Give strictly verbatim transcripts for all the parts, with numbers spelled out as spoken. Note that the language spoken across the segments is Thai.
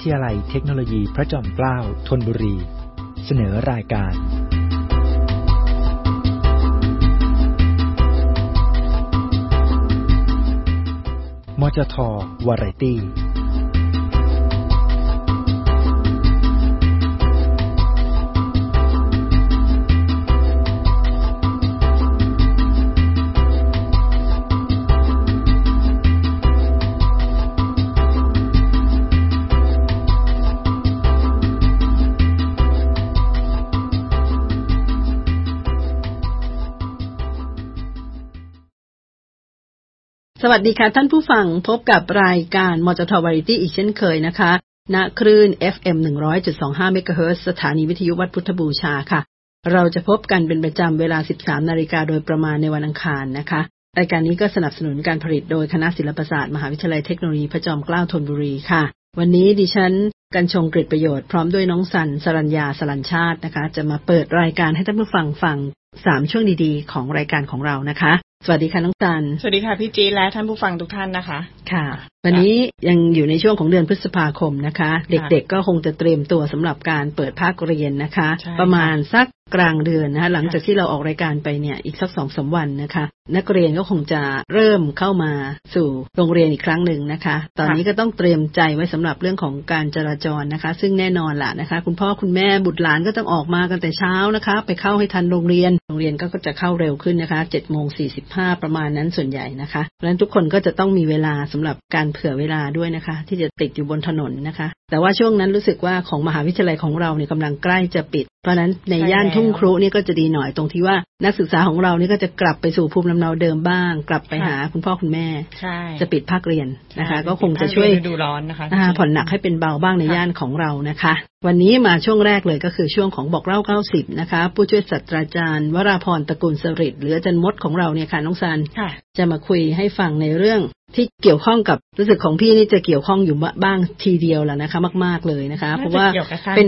ทยาลัยเทคโนโลยีพระจอมเกล้าธนบุรีเสนอรายการมจท.วาไรตี้สวัสดีค่ะท่านผู้ฟังพบกับรายการมจท.วาไรตี้อีกเช่นเคยนะคะณคลื่น เอฟ เอ็ม หนึ่งร้อยจุดสองห้า เมกะเฮิรตซ์สถานีวิทยุวัดพุทธบูชาค่ะเราจะพบกันเป็นประจำเวลา สิบสามนาฬิกาโดยประมาณในวันอังคารนะคะรายการนี้ก็สนับสนุนการผลิตโดยคณะศิลปศาสตร์มหาวิทยาลัยเทคโนโลยีพระจอมเกล้าธนบุรีค่ะวันนี้ดิฉันกัญชงกฤษประโยชน์พร้อมด้วยน้องสันสรัญญาสลัญชาตินะคะจะมาเปิดรายการให้ท่านผู้ฟังฟังสามช่วงดีๆของรายการของเรานะคะสวัสดีค่ะน้องสันสวัสดีค่ะพี่จีและท่านผู้ฟังทุกท่านนะคะค่ะวันนี้ยังอยู่ในช่วงของเดือนพฤษภาคมนะคะเด็กๆก็คงจะเตรียมตัวสำหรับการเปิดภาคเรียนนะคะประมาณสักกลางเดือนนะคะหลังจากที่เราออกรายการไปเนี่ยอีกสัก สองถึงสาม วันนะคะนักเรียนก็คงจะเริ่มเข้ามาสู่โรงเรียนอีกครั้งหนึ่งนะคะตอนนี้ก็ต้องเตรียมใจไว้สำหรับเรื่องของการจราจรนะคะซึ่งแน่นอนล่ะนะคะคุณพ่อคุณแม่บุตรหลานก็ต้องออกมากันแต่เช้านะคะไปเข้าให้ทันโรงเรียนโรงเรียนก็จะเข้าเร็วขึ้นนะคะ เจ็ดโมงสี่สิบห้า ประมาณนั้นส่วนใหญ่นะคะเพราะฉะนั้นทุกคนก็จะต้องมีเวลาสำหรับการเผื่อเวลาด้วยนะคะที่จะติดอยู่บนถนนนะคะแต่ว่าช่วงนั้นรู้สึกว่าของมหาวิทยาลัยของเราเนี่ยกำลังใกล้จะปิดเพราะนั้นในย่านทุ่งครุนี่ก็จะดีหน่อยตรงที่ว่านักศึกษาของเรานี่ก็จะกลับไปสู่ภูมิลำเนาเดิมบ้างกลับไปหาคุณพ่อคุณแม่จะปิดภาคเรียนนะคะก็คงจะช่วยดูร้อนนะคะผ่อนหนักให้เป็นเบาบ้างในย่านของเรานะคะวันนี้มาช่วงแรกเลยก็คือช่วงของบอกเล่าเก้าสิบนะคะผู้ช่วยศาสตราจารย์วราพรตระกูลสฤษดิ์หรืออาจารย์มดของเราเนี่ยค่ะน้องซันจะมาคุยให้ฟังในเรื่องที่เกี่ยวข้องกับรู้สึกของพี่นี่จะเกี่ยวข้องอยู่บ้างทีเดียวแล้วนะคะมากๆเลยนะคะเพราะว่าเป็น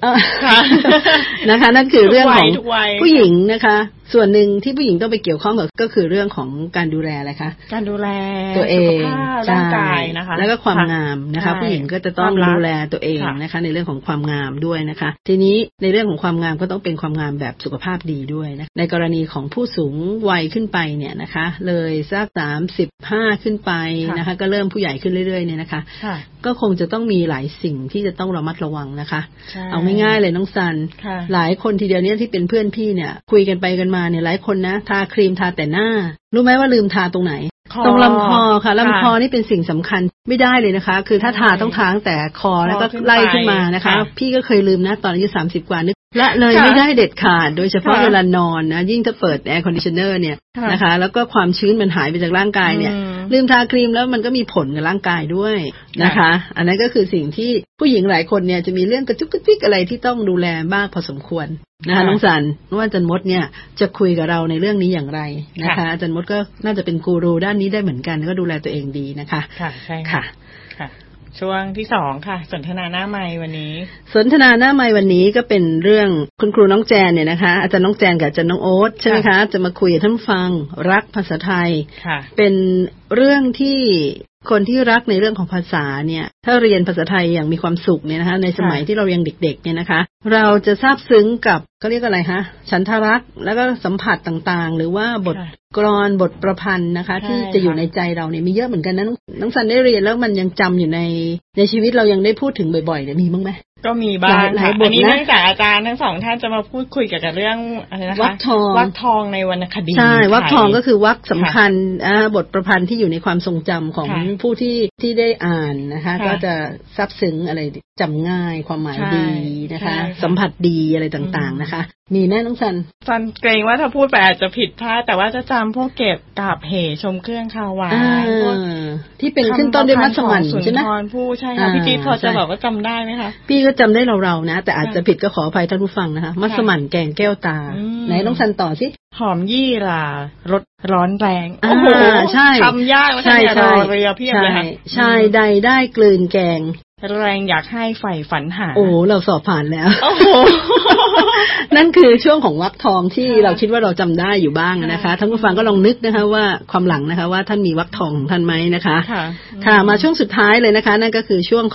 นะคะนั่นคือเรื่องของผู้หญิงนะคะส่วนหนึ่งที่ผู้หญิงต้องไปเกี่ยวข้องกับก็คือเรื่องของการดูแลอะไรคะการดูแลตัวเองร่างกายนะคะแล้วก็ความงามนะคะผู้หญิงก็จะต้องดูแลตัวเองนะคะในเรื่องของความงามด้วยนะคะทีนี้ในเรื่องของความงามก็ต้องเป็นความงามแบบสุขภาพดีด้วยนะในกรณีของผู้สูงวัยขึ้นไปเนี่ยนะคะเลยสักสามสิบห้าขึ้นไปนะคะก็เริ่มผู้ใหญ่ขึ้นเรื่อยๆเนี่ยนะคะก็คงจะต้องมีหลายสิ่งที่จะต้องระมัดระวังนะคะเอาง่ายๆเลยน้องซันหลายคนทีเดียวนี้ที่เป็นเพื่อนพี่เนี่ยคุยกันไปกันมาเนี่ยหลายคนนะทาครีมทาแต่หน้ารู้ไหมว่าลืมทาตรงไหนตรงลำคอค่ะลำคอนี่เป็นสิ่งสำคัญไม่ได้เลยนะคะคือถ้าทาต้องทาตั้งแต่คอแล้วก็ไล่ขึ้นมานะคะพี่ก็เคยลืมนะตอนอายุสามสิบกว่านึกและเลยไม่ได้เด็ดขาดโดยเฉพาะเวลานอนนะยิ่งถ้าเปิดแอร์คอนดิชเนอร์เนี่ยนะคะแล้วก็ความชื้นมันหายไปจากร่างกายเนี่ยลืมทาครีมแล้วมันก็มีผลกับร่างกายด้วยนะคะอันนั้นก็คือสิ่งที่ผู้หญิงหลายคนเนี่ยจะมีเรื่องกระจุกกระจิกอะไรที่ต้องดูแลมากพอสมควรนะคะน้องสันว่าอาจารย์มดเนี่ยจะคุยกับเราในเรื่องนี้อย่างไรนะคะอาจารย์มดก็น่าจะเป็นกูรูด้านนี้ได้เหมือนกันก็ดูแลตัวเองดีนะคะค่ะใช่ค่ะค่ะช่วงที่สองค่ะสนทนาหน้าไมค์วันนี้สนทนาหน้าไมค์วันนี้ก็เป็นเรื่องคุณครูน้องแจนเนี่ยนะคะอาจารย์น้องแจนกับอาจารย์น้องโอ๊ตใช่ไหมคะจะมาคุยกับท่านฟังรักภาษาไทยเป็นเรื่องที่คนที่รักในเรื่องของภาษาเนี่ยถ้าเรียนภาษาไทยอย่างมีความสุขเนี่ยนะคะในสมัยที่เรายังเด็กๆเนี่ยนะคะเราจะซาบซึ้งกับเขาเรียกอะไรคะฉันทรักแล้วก็สัมผัสต่างๆหรือว่าบทกลอนบทประพันธ์นะคะที่จะอยู่ในใจเราเนี่ยมีเยอะเหมือนกันนะน้องสันได้เรียนแล้วมันยังจำอยู่ในในชีวิตเรายังได้พูดถึงบ่อยๆเนี่ยมีบ้างไหมก็มีบ้างค่ะอันนี้เนื่องจากอาจารย์ทั้งสองท่านจะมาพูดคุยเกี่ยวกับเรื่องอะไรนะคะวรรคทองวรรคทองในวรรณคดีใช่วรรคทองก็คือวรรคสำคัญอ่าบทประพันธ์ที่อยู่ในความทรงจำของผู้ที่ที่ได้อ่านนะคะก็จะซับซึ้งอะไรจำง่ายความหมายดีนะคะสัมผัสดีอะไรต่างๆนะคะมีแม่น้องซันซันเกรงว่าถ้าพูดไปอาจจะผิดพลาดแต่ว่าจะจำพวกเก็บกาบเหชมเครื่องคาวายพวกที่เป็นขึ้นต้นด้วยมัสมั่นใช่ไหมผู้ใช่ค่ะพี่จี๊ดพอจะบอกว่าจำได้ไหมคะพี่ก็จำได้เราๆนะแต่อาจจะผิดก็ขออภัยท่านผู้ฟังนะคะมัสมั่นแกงแก้วตาไหนน้องซันต่อสิหอมยี่หร่ารสร้อนแรงโอ้โหใช่ทำยากใช่ใช่เรียเพียบเลยค่ะใช่ใดได้กลืนแกงแรงอยากให้ใฝ่ฝันหาโอ้เราสอบผ่านแล้วโอ้โห นั่นคือช่วงของวรรคทองที่เราคิดว่าเราจำได้อยู่บ้างนะคะท่านผู้ฟังก็ลองนึกนะคะว่าความหลังนะคะว่าท่านมีวรรคทองของท่านไหมนะคะค่ะมาช่วงสุดท้ายเลยนะคะนั่นก็คือช่วงของ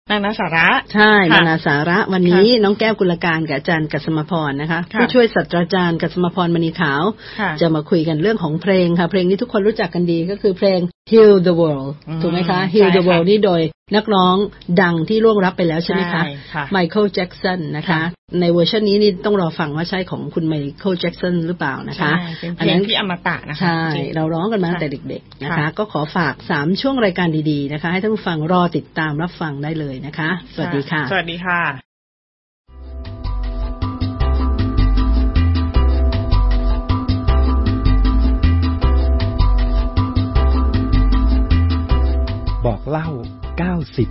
นานาสาระใช่นานาสาระวันนี้น้องแก้วกุลการกับอาจารย์กัสมพรนะคะผู้ช่วยศาสตราจารย์กัสมพรมณีขาวจะมาคุยกันเรื่องของเพลงค่ะเพลงนี้ทุกคนรู้จักกันดีก็คือเพลง Heal the World ถูกไหมคะ Heal the World นี่โดยนักร้องดังที่ล่วงลับไปแล้วใช่ไหมคะไมเคิลแจ็กสันนะคะในเวอร์ชันนี้นี่ต้องรอฟังว่าใช่ของคุณไมเคิลแจ็กสันหรือเปล่านะคะอันนั้นที่อมตะนะคะใช่เราร้องกันมาตั้งแต่เด็กๆนะคะก็ขอฝากสามช่วงรายการดีๆนะคะให้ท่านผู้ฟังรอติดตามรับฟังได้เลยนะคะสวัสดีค่ะสวัสดีค่ะบอกเล่าเก้าสิบ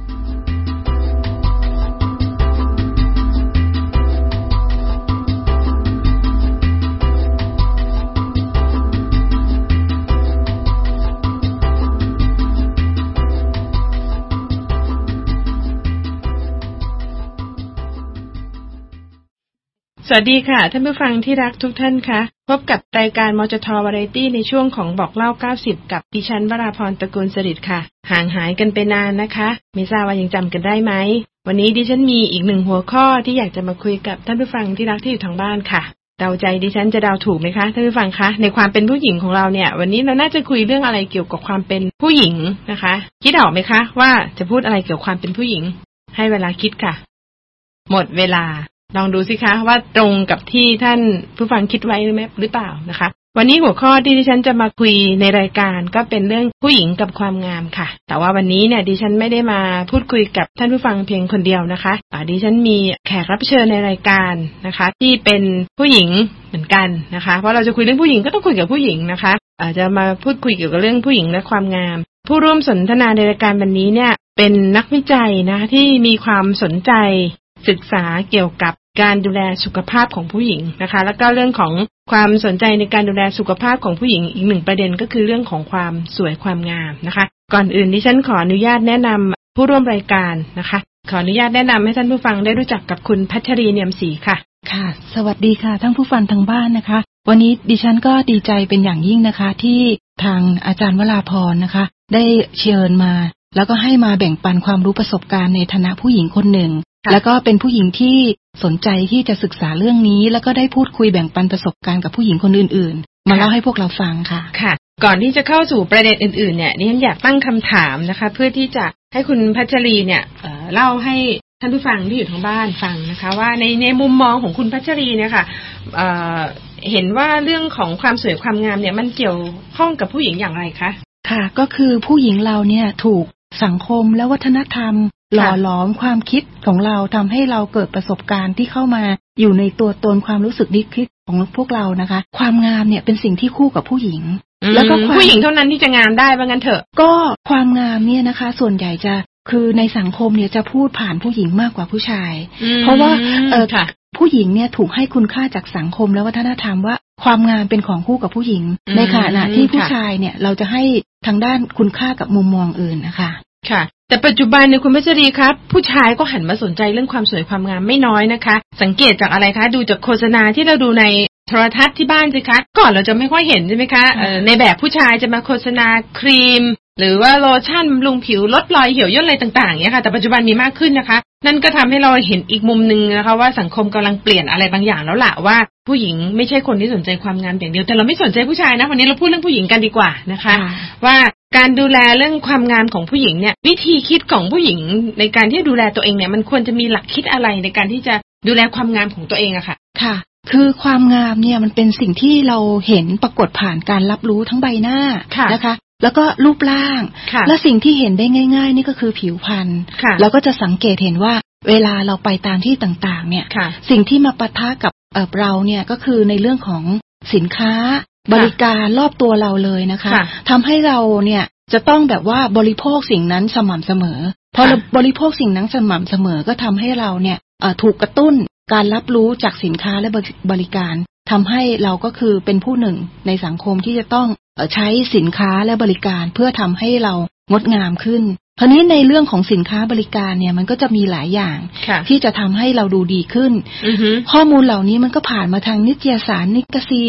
สวัสดีค่ะท่านผู้ฟังที่รักทุกท่านคะพบกับรายการมจทวาไรตี้ในช่วงของบอกเล่าเก้าสิบกับดิฉันวราพรตระกูลสฤษดิ์ค่ะห่างหายกันไปนานนะคะไม่ทราบว่ายังจำกันได้ไหมวันนี้ดิฉันมีอีกหนึ่งหัวข้อที่อยากจะมาคุยกับท่านผู้ฟังที่รักที่อยู่ทางบ้านค่ะเดาใจดิฉันจะเดาถูกไหมคะท่านผู้ฟังคะในความเป็นผู้หญิงของเราเนี่ยวันนี้เราน่าจะคุยเรื่องอะไรเกี่ยวกับความเป็นผู้หญิงนะคะคิดออกไหมคะว่าจะพูดอะไรเกี่ยวกับความเป็นผู้หญิงให้เวลาคิดค่ะหมดเวลาลองดูสิคะว่าตรงกับที่ท่านผู้ฟังคิดไว้หรือไม่หรือเปล่านะคะวันนี้หัวข้อที่ดิฉันจะมาคุยในรายการก็เป็นเรื่องผู้หญิงกับความงามค่ะแต่ว่าวันนี้เนี่ยดิฉันไม่ได้มาพูดคุยกับท่านผู้ฟังเพียงคนเดียวนะคะดิฉันมีแขกรับเชิญในรายการนะคะที่เป็นผู้หญิงเหมือนกันนะคะเพราะเราจะคุยเรื่องผู้หญิงก็ต้องคุยกับผู้หญิงนะคะอาจจะมาพูดคุยเกี่ยวกับเรื่องผู้หญิงและความงามผู้ร่วมสนทนาในรายการวันนี้เนี่ยเป็นนักวิจัยนะที่มีความสนใจศึกษาเกี่ยวกับการดูแลสุขภาพของผู้หญิงนะคะแล้วก็เรื่องของความสนใจในการดูแลสุขภาพของผู้หญิงอีกหนึ่งประเด็นก็คือเรื่องของความสวยความงามนะคะก่อนอื่นดิฉันขออนุญาตแนะนำผู้ร่วมรายการนะคะขออนุญาตแนะนำให้ท่านผู้ฟังได้รู้จักกับคุณพัชรีเนียมศรีค่ะค่ะสวัสดีค่ะท่านผู้ฟังทางบ้านนะคะวันนี้ดิฉันก็ดีใจเป็นอย่างยิ่งนะคะที่ทางอาจารย์วราพรนะคะได้เชิญมาแล้วก็ให้มาแบ่งปันความรู้ประสบการณ์ในฐานะผู้หญิงคนหนึ่งแล้วก็เป็นผู้หญิงที่สนใจที่จะศึกษาเรื่องนี้แล้วก็ได้พูดคุยแบ่งปันประสบการณ์กับผู้หญิงคนอื่นๆมาเล่าให้พวกเราฟังค่ะค่ะก่อนที่จะเข้าสู่ประเด็นอื่นๆเนี่ยดิฉันอยากตั้งคำถามนะคะเพื่อที่จะให้คุณพัชรีเนี่ย เอ่อ เล่าให้ท่านผู้ฟังที่อยู่ทางบ้านฟังนะคะว่าในในมุมมองของคุณพัชรีเนี่ยค่ะเอ่อเห็นว่าเรื่องของความสวยความงามเนี่ยมันเกี่ยวข้องกับผู้หญิงอย่างไรคะค่ะก็คือผู้หญิงเราเนี่ยถูกสังคมและวัฒนธรรมหล่อหลอมความคิดของเราทำให้เราเกิดประสบการณ์ที่เข้ามาอยู่ในตัวตนความรู้สึกนึกคิดของพวกเรานะคะความงามเนี่ยเป็นสิ่งที่คู่กับผู้หญิงแล้วก็ผู้หญิงเท่านั้นที่จะงามได้ว่างั้นเถอะก็ความงามเนี่ยนะคะส่วนใหญ่จะคือในสังคมเนี่ยจะพูดผ่านผู้หญิงมากกว่าผู้ชายเพราะว่าเออผู้หญิงเนี่ยถูกให้คุณค่าจากสังคมและวัฒนธรรมว่าความงามเป็นของคู่กับผู้หญิงในขณะที่ผู้ชายเนี่ยเราจะให้ทางด้านคุณค่ากับมุมมองอื่นนะคะค่ะแต่ปัจจุบันเนี่ยคุณพัชรีครับผู้ชายก็หันมาสนใจเรื่องความสวยความงามไม่น้อยนะคะสังเกตจากอะไรคะดูจากโฆษณาที่เราดูในโทรทัศน์ที่บ้านสิคะก่อนเราจะไม่ค่อยเห็นใช่ไหมคะในแบบผู้ชายจะมาโฆษณาครีมหรือว่าโลชั่นบำรุงผิวลดรอยเหี่ยวย่นอะไรต่างๆเนี่ยค่ะแต่ปัจจุบันมีมากขึ้นนะคะนั่นก็ทำให้เราเห็นอีกมุมนึงนะคะว่าสังคมกำลังเปลี่ยนอะไรบางอย่างแล้วล่ะว่าผู้หญิงไม่ใช่คนที่สนใจความงามอย่างเดียวแต่เราไม่สนใจผู้ชายนะวันนี้เราพูดเรื่องผู้หญิงกันดีกว่านะคะว่าการดูแลเรื่องความงามของผู้หญิงเนี่ยวิธีคิดของผู้หญิงในการที่ดูแลตัวเองเนี่ยมันควรจะมีหลักคิดอะไรในการที่จะดูแลความงามของตัวเองอะค่ะค่ะคือความงามเนี่ยมันเป็นสิ่งที่เราเห็นปรากฏผ่านการรับรู้ทั้งใบหน้านะคะแล้วก็รูปร่างและสิ่งที่เห็นได้ง่ายๆนี่ก็คือผิวพรรณเราก็จะสังเกตเห็นว่าเวลาเราไปตามที่ต่างๆเนี่ยสิ่งที่มาปะทะกับเราเนี่ยก็คือในเรื่องของสินค้าบริการรอบตัวเราเลยนะคะทำให้เราเนี่ยจะต้องแบบว่าบริโภคสิ่งนั้นสม่ำเสมอพอเราบริโภคสิ่งนั้นสม่ำเสมอก็ทำให้เราเนี่ยถูกกระตุ้นการรับรู้จากสินค้าและบริการทำให้เราก็คือเป็นผู้หนึ่งในสังคมที่จะต้องใช้สินค้าและบริการเพื่อทำให้เรางดงามขึ้นคราวนี้ในเรื่องของสินค้าบริการเนี่ยมันก็จะมีหลายอย่างที่จะทำให้เราดูดีขึ้นข้อมูลเหล่านี้มันก็ผ่านมาทางนิตยสารนิกซีน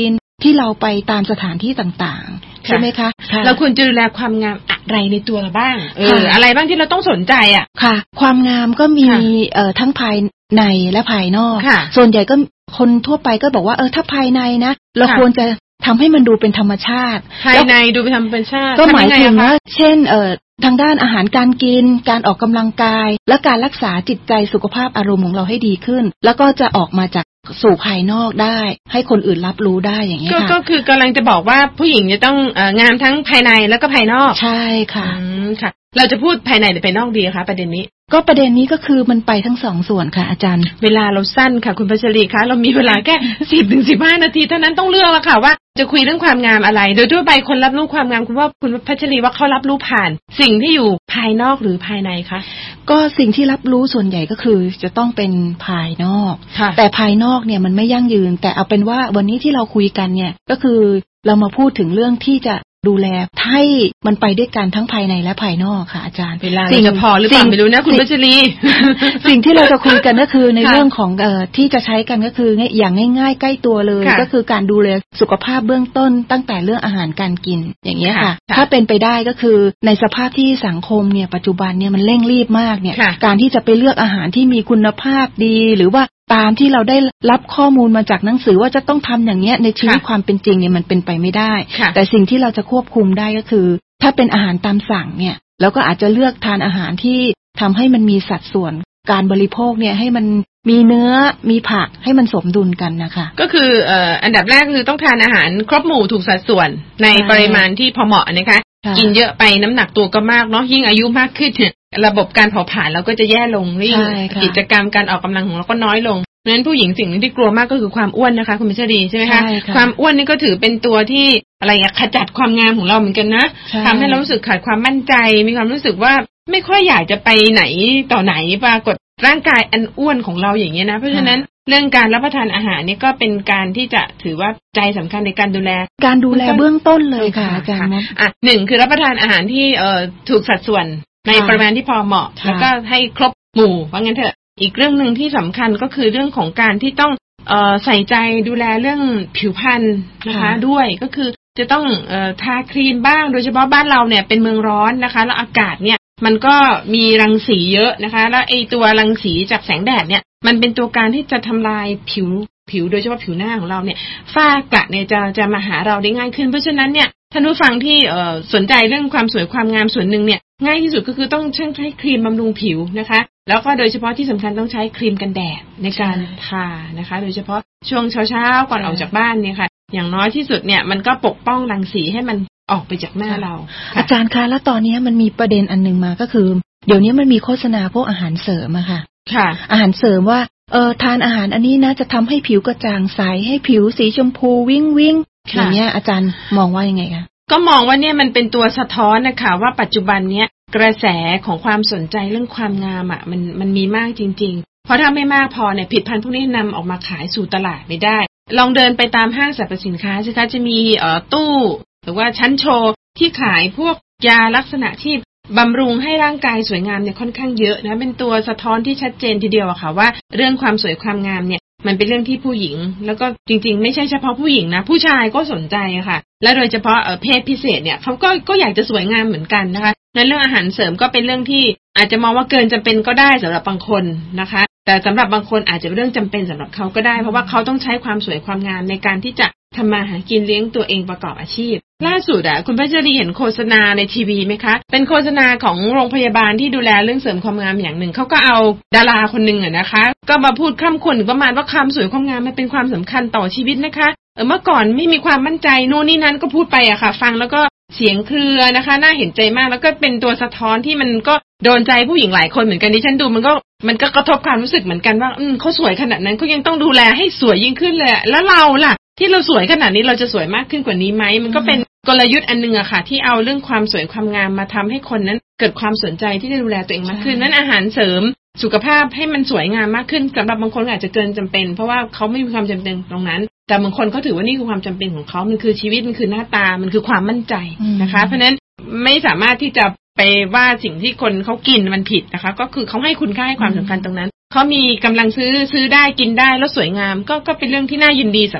ที่เราไปตามสถานที่ต่างๆใช่ไหมคะเราควรจะดูแลความงามอะไรในตัวเราบ้างเอออะไรบ้างที่เราต้องสนใจอ่ะค่ะความงามก็มีเอ่อทั้งภายในและภายนอกส่วนใหญ่ก็คนทั่วไปก็บอกว่าเออถ้าภายในนะเราควรจะทำให้มันดูเป็นธรรมชาติภายในดูเป็นธรรมชาติก็หมายถึงว่าเช่นเอ่อทางด้านอาหารการกินการออกกำลังกายและการรักษาจิตใจสุขภาพอารมณ์ของเราให้ดีขึ้นแล้วก็จะออกมาจากสู่ภายนอกได้ให้คนอื่นรับรู้ได้อย่างนี้ค่ะก็คือกำลังจะบอกว่าผู้หญิงจะต้องเอ่องามทั้งภายในแล้วก็ภายนอกใช่ค่ะอืมค่ะเราจะพูดภายในหรือภายนอกดีคะประเด็นนี้ก็ประเด็นนี้ก็คือมันไปทั้งสองส่วนค่ะอาจารย์เวลาเราสั้นค่ะคุณพัชรีคะเรามีเวลาแค่ สิบถึงสิบห้า นาทีเท่านั้นต้องเลือกแล้วค่ะว่าจะคุยเรื่องความงามอะไรโดยทั่วไปคนรับรู้ความงามคุณว่าคุณพัชรีว่าเขารับรู้ผ่านสิ่งที่อยู่ภายนอกหรือภายในคะก็สิ่งที่รับรู้ส่วนใหญ่ก็คือจะต้องเป็นภายนอกแต่ภายนอกเนี่ยมันไม่ยั่งยืนแต่เอาเป็นว่าวันนี้ที่เราคุยกันเนี่ยก็คือเรามาพูดถึงเรื่องที่จะดูแลให้มันไปด้วยกันทั้งภายในและภายนอกค่ะอาจารย์เวลาจะพอหรือเปล่าไม่รู้นะคุณพัชรีสิ่งที่เราจะคุยกันก็คือในเรื่องของเอ่อที่จะใช้กันก็คืออย่างง่ายๆใกล้ตัวเลยก็คือการดูแลสุขภาพเบื้องต้นตั้งแต่เรื่องอาหารการกินอย่างเงี้ยค่ะถ้าเป็นไปได้ก็คือในสภาพที่สังคมเนี่ยปัจจุบันเนี่ยมันเร่งรีบมากเนี่ยการที่จะไปเลือกอาหารที่มีคุณภาพดีหรือว่าตามที่เราได้รับข้อมูลมาจากหนังสือว่าจะต้องทำอย่างเนี้ยในชีวิตความเป็นจริงเนี่ยมันเป็นไปไม่ได้แต่สิ่งที่เราจะควบคุมได้ก็คือถ้าเป็นอาหารตามสั่งเนี่ยเราก็อาจจะเลือกทานอาหารที่ทำให้มันมีสัดส่วนการบริโภคเนี่ยให้มันมีเนื้อมีผักให้มันสมดุลกันนะคะก็คือเอ่ออันดับแรกคือต้องทานอาหารครบหมู่ถูกสัดส่วนในปริมาณที่พอเหมาะนะคะกินเยอะไปน้ำหนักตัวก็มากเนาะยิ่งอายุมากขึ้นระบบการเผาผลาญเราก็จะแย่ลงยิ่งกิจกรรมการออกกำลังของเราก็น้อยลงเพราะฉะนั้นผู้หญิงสิ่งที่กลัวมากก็คือความอ้วนนะคะคุณพิชรีใช่ไหมคะความอ้วนนี่ก็ถือเป็นตัวที่อะไรอะขจัดความงามของเราเหมือนกันนะทำให้เรารู้สึกขาดความมั่นใจมีความรู้สึกว่าไม่ค่อยอยากจะไปไหนต่อไหนปรากฏร่างกายอันอ้วนของเราอย่างเงี้ยนะเพราะฉะนั้นเรื่องการรับประทานอาหารนี่ก็เป็นการที่จะถือว่าใจสำคัญในการดูแลการดูแลเบื้องต้นเลยค่ะอาจารย์อ่ะหนึ่งคือรับประทานอาหารที่เอ่อถูกสัดส่วนในปริมาณที่พอเหมาะแล้วก็ให้ครบหมู่ว่างั้นเถอะอีกเรื่องนึงที่สำคัญก็คือเรื่องของการที่ต้องเอ่อใส่ใจดูแลเรื่องผิวพรรณนะคะด้วยก็คือจะต้องเอ่อทาครีมบ้างโดยเฉพาะบ้านเราเนี่ยเป็นเมืองร้อนนะคะแล้วอากาศเนี่ยมันก็มีรังสีเยอะนะคะแล้วไอ้ตัวรังสีจากแสงแดดเนี่ยมันเป็นตัวการที่จะทำลายผิวผิวโดยเฉพาะผิวหน้าของเราเนี่ยฝ้ากระเนี่ยจะจะมาหาเราได้ง่ายขึ้นเพราะฉะนั้นเนี่ยท่านผู้ฟังที่เอ่อสนใจเรื่องความสวยความงามส่วนหนึ่งเนี่ยง่ายที่สุดก็คือต้องใช้ใช้ครีมบำรุงผิวนะคะแล้วก็โดยเฉพาะที่สำคัญต้องใช้ครีมกันแดดในการทานะคะโดยเฉพาะช่วงเช้าๆก่อนออกจากบ้านเนี่ยค่ะอย่างน้อยที่สุดเนี่ยมันก็ปกป้องรังสีให้มันออกไปจากหน้าเราอาจารย์คะแล้วตอนนี้มันมีประเด็นอันนึงมาก็คือเดี๋ยวนี้มันมีโฆษณาพวกอาหารเสริมอะค่ะค่ะอาหารเสริมว่าเออทานอาหารอันนี้นะจะทำให้ผิวกระจ่างใสให้ผิวสีชมพูวิ่งวิ่งอย่างเงี้ยอาจารย์มองว่ายังไงคะก็มองว่าเนี่ยมันเป็นตัวสะท้อนนะคะว่าปัจจุบันเนี้ยกระแสของความสนใจเรื่องความงามอ่ะมันมันมีมากจริงๆเพราะถ้าไม่มากพอเนี่ยผลิตภัณฑ์พวกนี้นำออกมาขายสู่ตลาดไม่ได้ลองเดินไปตามห้างสรรพสินค้าสิคะจะมีเอ่อตู้หรือว่าชั้นโชว์ที่ขายพวกยาลักษณะที่บำรุงให้ร่างกายสวยงามเนี่ยค่อนข้างเยอะนะเป็นตัวสะท้อนที่ชัดเจนทีเดียวอะค่ะว่าเรื่องความสวยความงามเนี่ยมันเป็นเรื่องที่ผู้หญิงแล้วก็จริงๆไม่ใช่เฉพาะผู้หญิงนะผู้ชายก็สนใจอะค่ะและโดยเฉพาะเอ่อเพศพิเศษเนี่ยเขาก็ก็อยากจะสวยงามเหมือนกันนะคะในเรื่องอาหารเสริมก็เป็นเรื่องที่อาจจะมองว่าเกินจำเป็นก็ได้สำหรับบางคนนะคะแต่สำหรับบางคนอาจจะเป็นเรื่องจำเป็นสำหรับเขาก็ได้เพราะว่าเขาต้องใช้ความสวยความงามในการที่จะทำมาหากินเลี้ยงตัวเองประกอบอาชีพล่าสุดอ่ะคุณพัชรีเห็นโฆษณาในทีวีไหมคะเป็นโฆษณาของโรงพยาบาลที่ดูแลเรื่องเสริมความงามอย่างหนึ่งเขาก็เอาดาราคนหนึ่งอ่ะนะคะก็มาพูดคร่ำครวญประมาณว่าความสวยความงามมันเป็นความสำคัญต่อชีวิตนะคะเออเมื่อก่อนไม่มีความมั่นใจโน่นนี่นั่นก็พูดไปอะค่ะฟังแล้วก็เสียงเครือนะคะน่าเห็นใจมากแล้วก็เป็นตัวสะท้อนที่มันก็โดนใจผู้หญิงหลายคนเหมือนกันดิฉันดูมันก็มันก็กระทบความรู้สึกเหมือนกันว่าอืมเขาสวยขนาดนั้นเขายังต้องดูแลให้สวยยิ่งขึ้นเลยแล้วเราล่ะที่เราสวยขนาดนี้เราจะสวยมากขึ้นกว่านี้ไหมมันก็เป็นกลยุทธ์อันนึงอะค่ะที่เอาเรื่องความสวยความงามมาทำให้คนนั้นเกิดความสนใจที่จะดูแลตัวเองมากขึ้นนั้นอาหารเสริมสุขภาพให้มันสวยงามมากขึ้นสำหรับบางคนอาจจะเกินจำเป็นเพราะว่าเขาไม่มีความจำเป็นตรงนั้นแต่บางคนเขาถือว่านี่คือความจำเป็นของเขามันคือชีวิตมันคือหน้าตามันคือความมั่นใจนะคะเพราะฉะนั้นไม่สามารถที่จะไปว่าสิ่งที่คนเขากินมันผิดนะคะก็คือเขาให้คุณค่าให้ความสำคัญตรงนั้นเขามีกำลังซื้อซื้อได้กินได้แล้วสวยงามก็ก็เป็นเรื่องที่น่ายินดีสำหรับ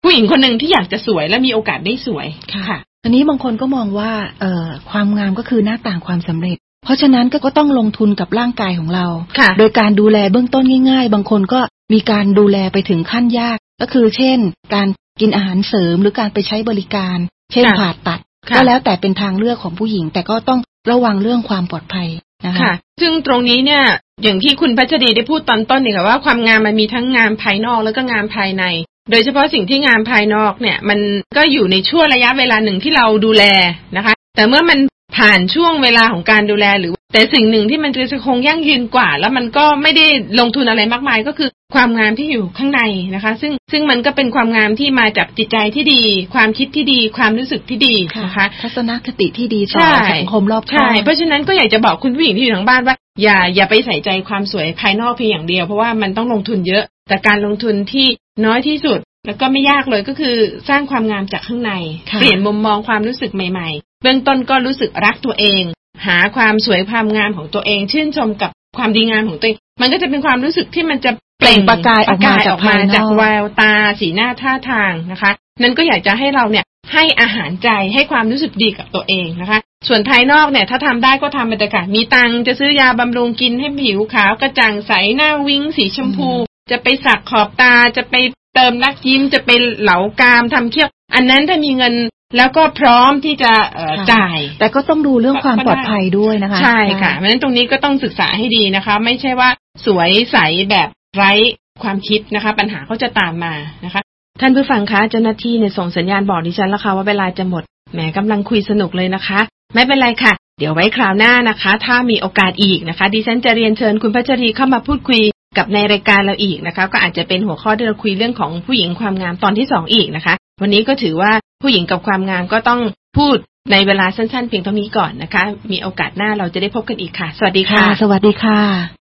ผู้หญิงคนหนึ่งที่อยากจะสวยและมีโอกาสได้สวยค่ะอันนี้บางคนก็มองว่าเอ่อความงามก็คือหน้าต่างความสำเร็จเพราะฉะนั้นก็ต้องลงทุนกับร่างกายของเราโดยการดูแลเบื้องต้นง่ายๆบางคนก็มีการดูแลไปถึงขั้นยากก็คือเช่นการกินอาหารเสริมหรือการไปใช้บริการเช่นผ่าตัดก็แล้วแต่เป็นทางเลือกของผู้หญิงแต่ก็ต้องระวังเรื่องความปลอดภัยนะคะซึ่งตรงนี้เนี่ยอย่างที่คุณพัชรีได้พูดตอนต้นนี่ค่ะว่าความงามมันมีทั้งงามภายนอกแล้วก็งามภายในโดยเฉพาะสิ่งที่งามภายนอกเนี่ยมันก็อยู่ในช่วงระยะเวลาหนึ่งที่เราดูแลนะคะแต่เมื่อมันผ่านช่วงเวลาของการดูแลหรือแต่สิ่งหนึ่งที่มันจะคงยั่งยืนกว่าแล้วมันก็ไม่ได้ลงทุนอะไรมากมายก็คือความงามที่อยู่ข้างในนะคะซึ่งซึ่งมันก็เป็นความงามที่มาจากจิตใจที่ดีความคิดที่ดีความรู้สึกที่ดีนะคะทัศนคติที่ดีต่อสังคมรอบข้างเพราะฉะนั้นก็อยากจะบอกคุณผู้หญิงที่อยู่ทางบ้านว่าอย่าอย่าไปใส่ใจความสวยภายนอกเพียงอย่างเดียวเพราะว่ามันต้องลงทุนเยอะแต่การลงทุนที่น้อยที่สุดแล้วก็ไม่ยากเลยก็คือสร้างความงามจากข้างในเปลี่ยนมุมมองความรู้สึกใหม่ๆเบื้องต้นก็รู้สึกรักตัวเองหาความสวยความงามของตัวเองชื่นชมกับความดีงามของตัวเองมันก็จะเป็นความรู้สึกที่มันจะเปล่งประกายออกมาจากมาจากแววตาสีหน้าท่าทางนะคะนั้นก็อยากจะให้เราเนี่ยให้อาหารใจให้ความรู้สึกดีกับตัวเองนะคะส่วนภายนอกเนี่ยถ้าทำได้ก็ทำบรรยากาศมีตังจะซื้อยาบำรุงกินให้ผิวขาวกระจ่างใสหน้าวิ้งสีชมพูจะไปสักขอบตาจะไปเติมรักยิ้มจะไปเหลากามทำเขี้ยวอันนั้นถ้ามีเงินแล้วก็พร้อมที่จะจ่ายแต่ก็ต้องดูเรื่องความปลอดภัยด้วยนะคะใช่ค่ะเพราะฉะนั้นตรงนี้ก็ต้องศึกษาให้ดีนะคะไม่ใช่ว่าสวยใสแบบไร้ความคิดนะคะปัญหาก็จะตามมานะคะท่านผู้ฟังคะเจ้าหน้าที่เนี่ยส่งสัญญาณบอกดิฉันแล้วค่ะว่าเวลาจะหมดแหมกำลังคุยสนุกเลยนะคะไม่เป็นไรค่ะเดี๋ยวไว้คราวหน้านะคะถ้ามีโอกาสอีกนะคะดิฉันจะเรียนเชิญคุณพัชรีเข้ามาพูดคุยกับในรายการเราอีกนะคะก็อาจจะเป็นหัวข้อที่เราคุยเรื่องของผู้หญิงความงามตอนที่สองอีกนะคะวันนี้ก็ถือว่าผู้หญิงกับความงามก็ต้องพูดในเวลาสั้นๆเพียงเท่านี้ก่อนนะคะมีโอกาสหน้าเราจะได้พบกันอีกค่ะสวัสดีค่ะสวัสดีค่ะ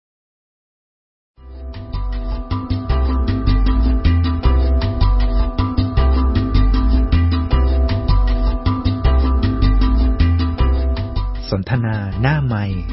สนทนาหน้าไมค์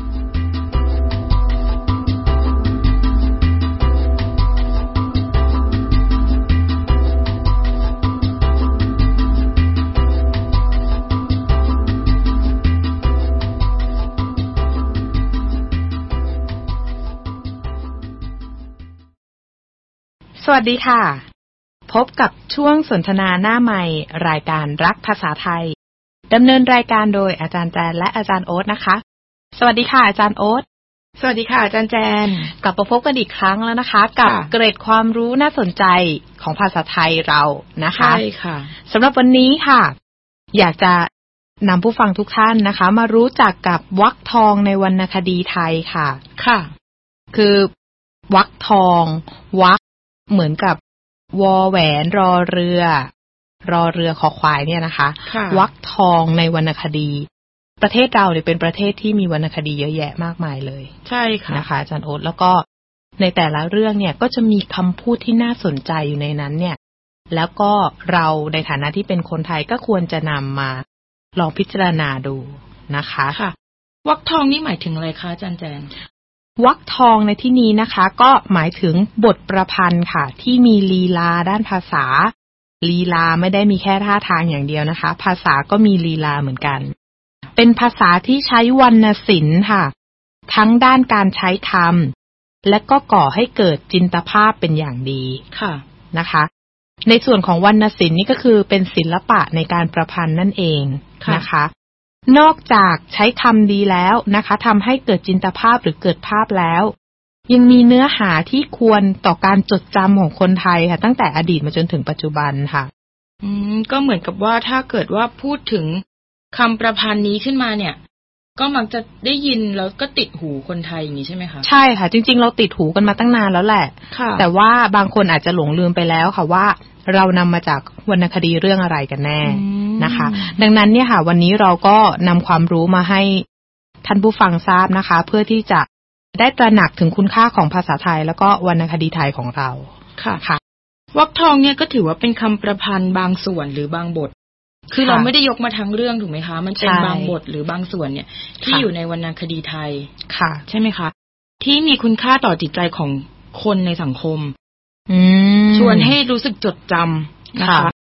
สวัสดีค่ะพบกับช่วงสนทนาหน้าไมค์รายการรักภาษาไทยดำเนินรายการโดยอาจารย์แจนและอาจารย์โอ๊ตนะคะสวัสดีค่ะอาจารย์โอ๊ตสวัสดีค่ะอาจารย์แจนกลับมาพบกันอีกครั้งแล้วนะคะกับเกร็ดความรู้น่าสนใจของภาษาไทยเรานะคะใช่ค่ะสำหรับวันนี้ค่ะอยากจะนำผู้ฟังทุกท่านนะคะมารู้จักกับวรรคทองในวรรณคดีไทยค่ะค่ะคือวรรคทองวรรคเหมือนกับวอแหวนรอเรือรอเรือคอควายเนี่ยนะคะวรรคทองในวรรณคดีประเทศเราเนี่ยเป็นประเทศที่มีวรรณคดีเยอะแยะมากมายเลยใช่ค่ะนะคะอาจารย์โอ๊ตแล้วก็ในแต่ละเรื่องเนี่ยก็จะมีคำพูดที่น่าสนใจอยู่ในนั้นเนี่ยแล้วก็เราในฐานะที่เป็นคนไทยก็ควรจะนำมาลองพิจารณาดูนะคะค่ะวรรคทองนี่หมายถึงอะไรคะอาจารย์แจนวรรคทองในที่นี้นะคะก็หมายถึงบทประพันธ์ค่ะที่มีลีลาด้านภาษาลีลาไม่ได้มีแค่ท่าทางอย่างเดียวนะคะภาษาก็มีลีลาเหมือนกันเป็นภาษาที่ใช้วรรณศิลป์ค่ะทั้งด้านการใช้คำและก็ก่อให้เกิดจินตภาพเป็นอย่างดีค่ะนะคะในส่วนของวรรณศิลป์นี่ก็คือเป็นศิลปะในการประพันธ์นั่นเองนะคะนอกจากใช้คำดีแล้วนะคะทำให้เกิดจินตภาพหรือเกิดภาพแล้วยังมีเนื้อหาที่ควรต่อการจดจำของคนไทยค่ะตั้งแต่อดีตมาจนถึงปัจจุบันค่ะอืมก็เหมือนกับว่าถ้าเกิดว่าพูดถึงคำประพันธ์นี้ขึ้นมาเนี่ยก็มักจะได้ยินแล้วก็ติดหูคนไทยอย่างนี้ใช่ไหมคะใช่ค่ะจริงๆเราติดหูกันมาตั้งนานแล้วแหละแต่ว่าบางคนอาจจะหลงลืมไปแล้วค่ะว่าเรานำมาจากวรรณคดีเรื่องอะไรกันแน่นะคะดังนั้นเนี่ยค่ะวันนี้เราก็นำความรู้มาให้ท่านผู้ฟังทราบนะคะเพื่อที่จะได้ตระหนักถึงคุณค่าของภาษาไทยแล้วก็วรรณคดีไทยของเราค่ะค่ะวรรคทองเนี่ยก็ถือว่าเป็นคำประพันธ์บางส่วนหรือบางบทคือเราไม่ได้ยกมาทั้งเรื่องถูกไหมคะมันเป็นบางบทหรือบางส่วนเนี่ยที่อยู่ในวรรณคดีไทยค่ะใช่ไหมคะที่มีคุณค่าต่อจิตใจของคนในสังคมชวนให้รู้สึกจดจำนะคะ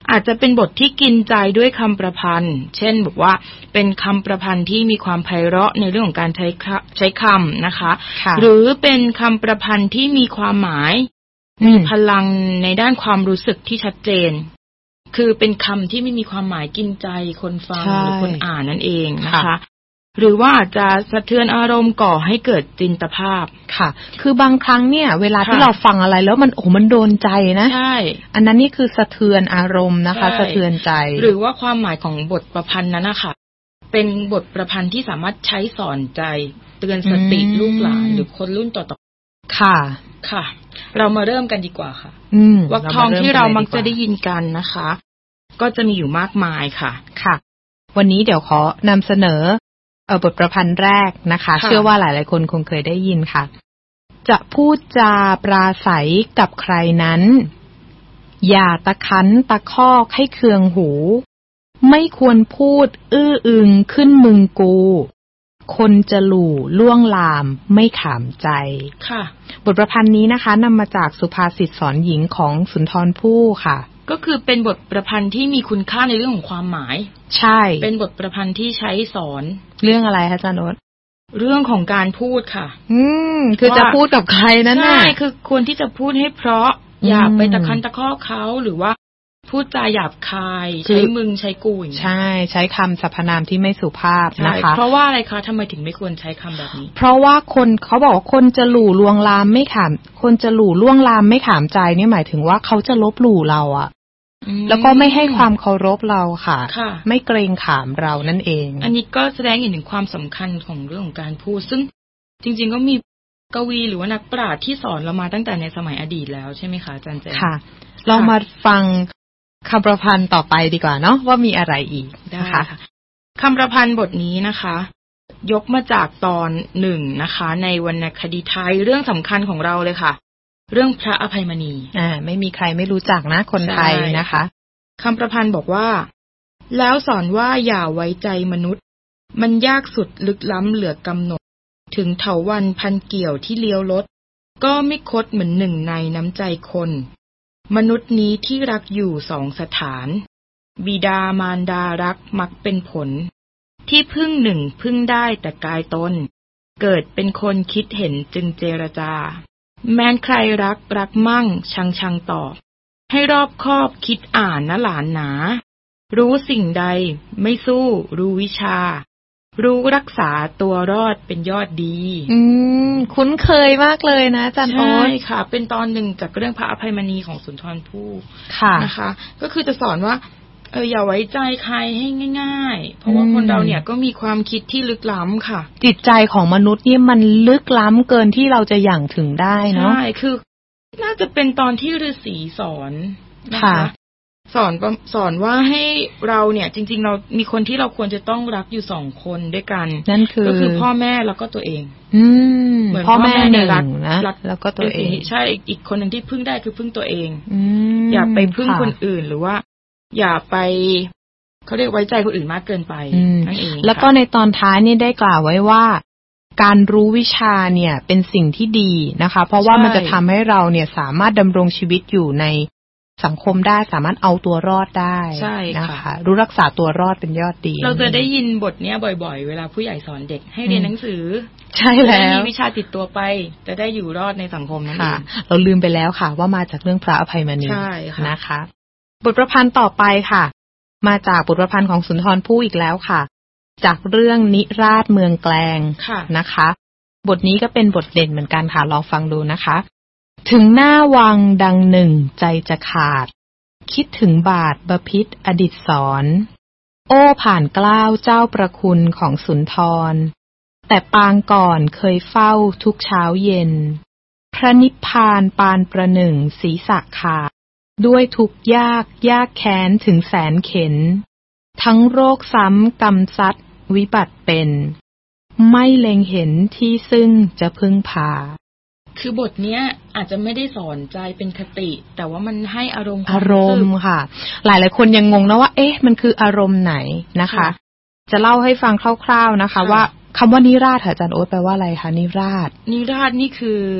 อาจจะเป็นบทที่กินใจด้วยคำประพันธ์เช่นบอกว่าเป็นคำประพันธ์ที่มีความไพเราะในเรื่องของการใช้ใช้คำนะคะหรือเป็นคำประพันธ์ที่มีความหมายมีพลังในด้านความรู้สึกที่ชัดเจนคือเป็นคำที่ไม่มีความหมายกินใจคนฟังหรือคนอ่านนั่นเองนะคะหรือว่าอาจจะสะเทือนอารมณ์ก่อให้เกิดจินตภาพค่ะคือบางครั้งเนี่ยเวลาที่เราฟังอะไรแล้วมันโอ้มันโดนใจนะใช่อันนั้นนี่คือสะเทือนอารมณ์นะคะสะเทือนใจหรือว่าความหมายของบทประพันธ์นั้นนะคะเป็นบทประพันธ์ที่สามารถใช้สอนใจเตือนสติลูกหลานหรือคนรุ่นต่อๆค่ะค่ะเรามาเริ่มกันดีกว่าค่ะวรรคทองที่เรามักจะได้ยินกันนะคะก็จะมีอยู่มากมายค่ะค่ะวันนี้เดี๋ยวขอนำเสนอเอ่อบทประพันธ์แรกนะคะเชื่อว่าหลายๆคนคงเคยได้ยินค่ะจะพูดจาปราศัยกับใครนั้นอย่าตะคั้นตะคอกให้เคืองหูไม่ควรพูดอื้ออึงขึ้นมึงกูคนจะหลู่ล่วงลามไม่ขามใจค่ะบทประพันธ์นี้นะคะนำมาจากสุภาษิตสอนหญิงของสุนทรภู่ค่ะก็คือเป็นบทประพันธ์ที่มีคุณค่าในเรื่องของความหมายใช่เป็นบทประพันธ์ที่ใช้สอนเรื่องอะไรคะอาจารย์โอ๊ตเรื่องของการพูดค่ะอืมคือจะพูดกับใครนั่นน่ะใช่คือควรที่จะพูดให้เพราะอย่าไปตะคั้นตะคอกเขาหรือว่าพูดจาหยาบคายใช้มึงใช้กูใช่ใช้คำสรรพนามที่ไม่สุภาพนะคะเพราะว่าอะไรคะทำไมถึงไม่ควรใช้คำแบบนี้เพราะว่าคนเขาบอกว่าคนจะหลู่ลวงลามไม่ขามคนจะหลู่ล่วงลามไม่ขามใจนี่หมายถึงว่าเขาจะลบหลู่เราอะแล้วก็ไม่ให้ความเคารพเราค่ะไม่เกรงขามเรานั่นเองอันนี้ก็แสดงเห็นถึงความสำคัญของเรื่องของการพูดซึ่งจริงๆก็มีกวีหรือว่านักปราชญ์ที่สอนเรามาตั้งแต่ในสมัยอดีตแล้วใช่ไหมคะอาจารย์เจนค่ะเรามาฟังคำประพันธ์ต่อไปดีกว่าเนาะว่ามีอะไรอีกนะคะคำประพันธ์บทนี้นะคะยกมาจากตอนหนึ่งนะคะในวรรณคดีไทยเรื่องสำคัญของเราเลยค่ะเรื่องพระอภัยมณีอ่าไม่มีใครไม่รู้จักนะคนไทยนะคะคำประพันธ์บอกว่าแล้วสอนว่าอย่าไว้ใจมนุษย์มันยากสุดลึกล้ำเหลือกำหนดถึงเถาวัลย์พันเกี่ยวที่เลี้ยวรถก็ไม่คดเหมือนหนึ่งในน้ำใจคนมนุษย์นี้ที่รักอยู่สองสถานบิดามารดารักมักเป็นผลที่พึ่งหนึ่งพึ่งได้แต่กายตนเกิดเป็นคนคิดเห็นจึงเจรจาแม้นใครรักรักมั่งชังชังตอบให้รอบคอบคิดอ่านนะหลานหนารู้สิ่งใดไม่สู้รู้วิชารู้รักษาตัวรอดเป็นยอดดีอืมคุ้นเคยมากเลยนะอาจารย์โอ๊ตใช่ค่ะเป็นตอนหนึ่งจากเรื่องพระอภัยมณีของสุนทรภู่ค่ะนะคะก็คือจะสอนว่าเอออย่าไว้ใจใครให้ง่ายๆเพราะว่าคนเราเนี่ยก็มีความคิดที่ลึกล้ำค่ะจิตใจของมนุษย์นี่มันลึกล้ำเกินที่เราจะหยั่งถึงได้เนาะใช่คือน่าจะเป็นตอนที่ฤาษีสอนนะคะสอนสอนว่าให้เราเนี่ยจริงๆเรามีคนที่เราควรจะต้องรักอยู่สองคนด้วยกันนั่นคือก็คือพ่อแม่แล้วก็ตัวเองอืมเหมือนพ่อแม่เนี่ยรักนะแล้วก็ตัวเองใช่อีกคนหนึ่งที่พึ่งได้คือพึ่งตัวเองอย่าไปพึ่งคนอื่นหรือว่าอย่าไปเขาเรียกไว้ใจคนอื่นมากเกินไปนั่นเองแล้วก็ในตอนท้ายนี่ได้กล่าวไว้ว่าการรู้วิชาเนี่ยเป็นสิ่งที่ดีนะคะเพราะว่ามันจะทำให้เราเนี่ยสามารถดำรงชีวิตอยู่ในสังคมได้สามารถเอาตัวรอดได้นะคะรู้รักษาตัวรอดเป็นยอดดีเราจะได้ยินบทเนี้ยบ่อยๆเวลาผู้ใหญ่สอนเด็กให้เรียนหนังสือใช่แล้วมีวิชาติดตัวไปจะได้อยู่รอดในสังคมนั่นเองเราลืมไปแล้วค่ะว่ามาจากเรื่องพระอภัยมณีนะคะบทประพันธ์ต่อไปค่ะมาจากบทประพันธ์ของสุนทรภู่อีกแล้วค่ะจากเรื่องนิราศเมืองแกลงนะคะบทนี้ก็เป็นบทเด่นเหมือนกันค่ะลองฟังดูนะคะถึงหน้าวังดังหนึ่งใจจะขาดคิดถึงบาทบพิตรอดิษสอนโอ้ผ่านเกล้าเจ้าประคุณของสุนทรแต่ปางก่อนเคยเฝ้าทุกเช้าเย็นพระนิพพานปานประหนึ่งศีรษะขาดด้วยทุกยากยากแค้นถึงแสนเข็นทั้งโรคซ้ำกรรมซัดวิบัติเป็นไม่เล็งเห็นที่ซึ่งจะพึ่งพาคือบทเนี้ยอาจจะไม่ได้สอนใจเป็นคติแต่ว่ามันให้อารมณ์อารมณ์ค่ะหลายหลายคนยังงงนะว่าเอ๊ะมันคืออารมณ์ไหนนะคะจะเล่าให้ฟังคร่าวๆนะคะว่าคำว่านิราศอาจารย์โอ๊ตแปลว่าอะไรคะนิราศนิราศนี่คือ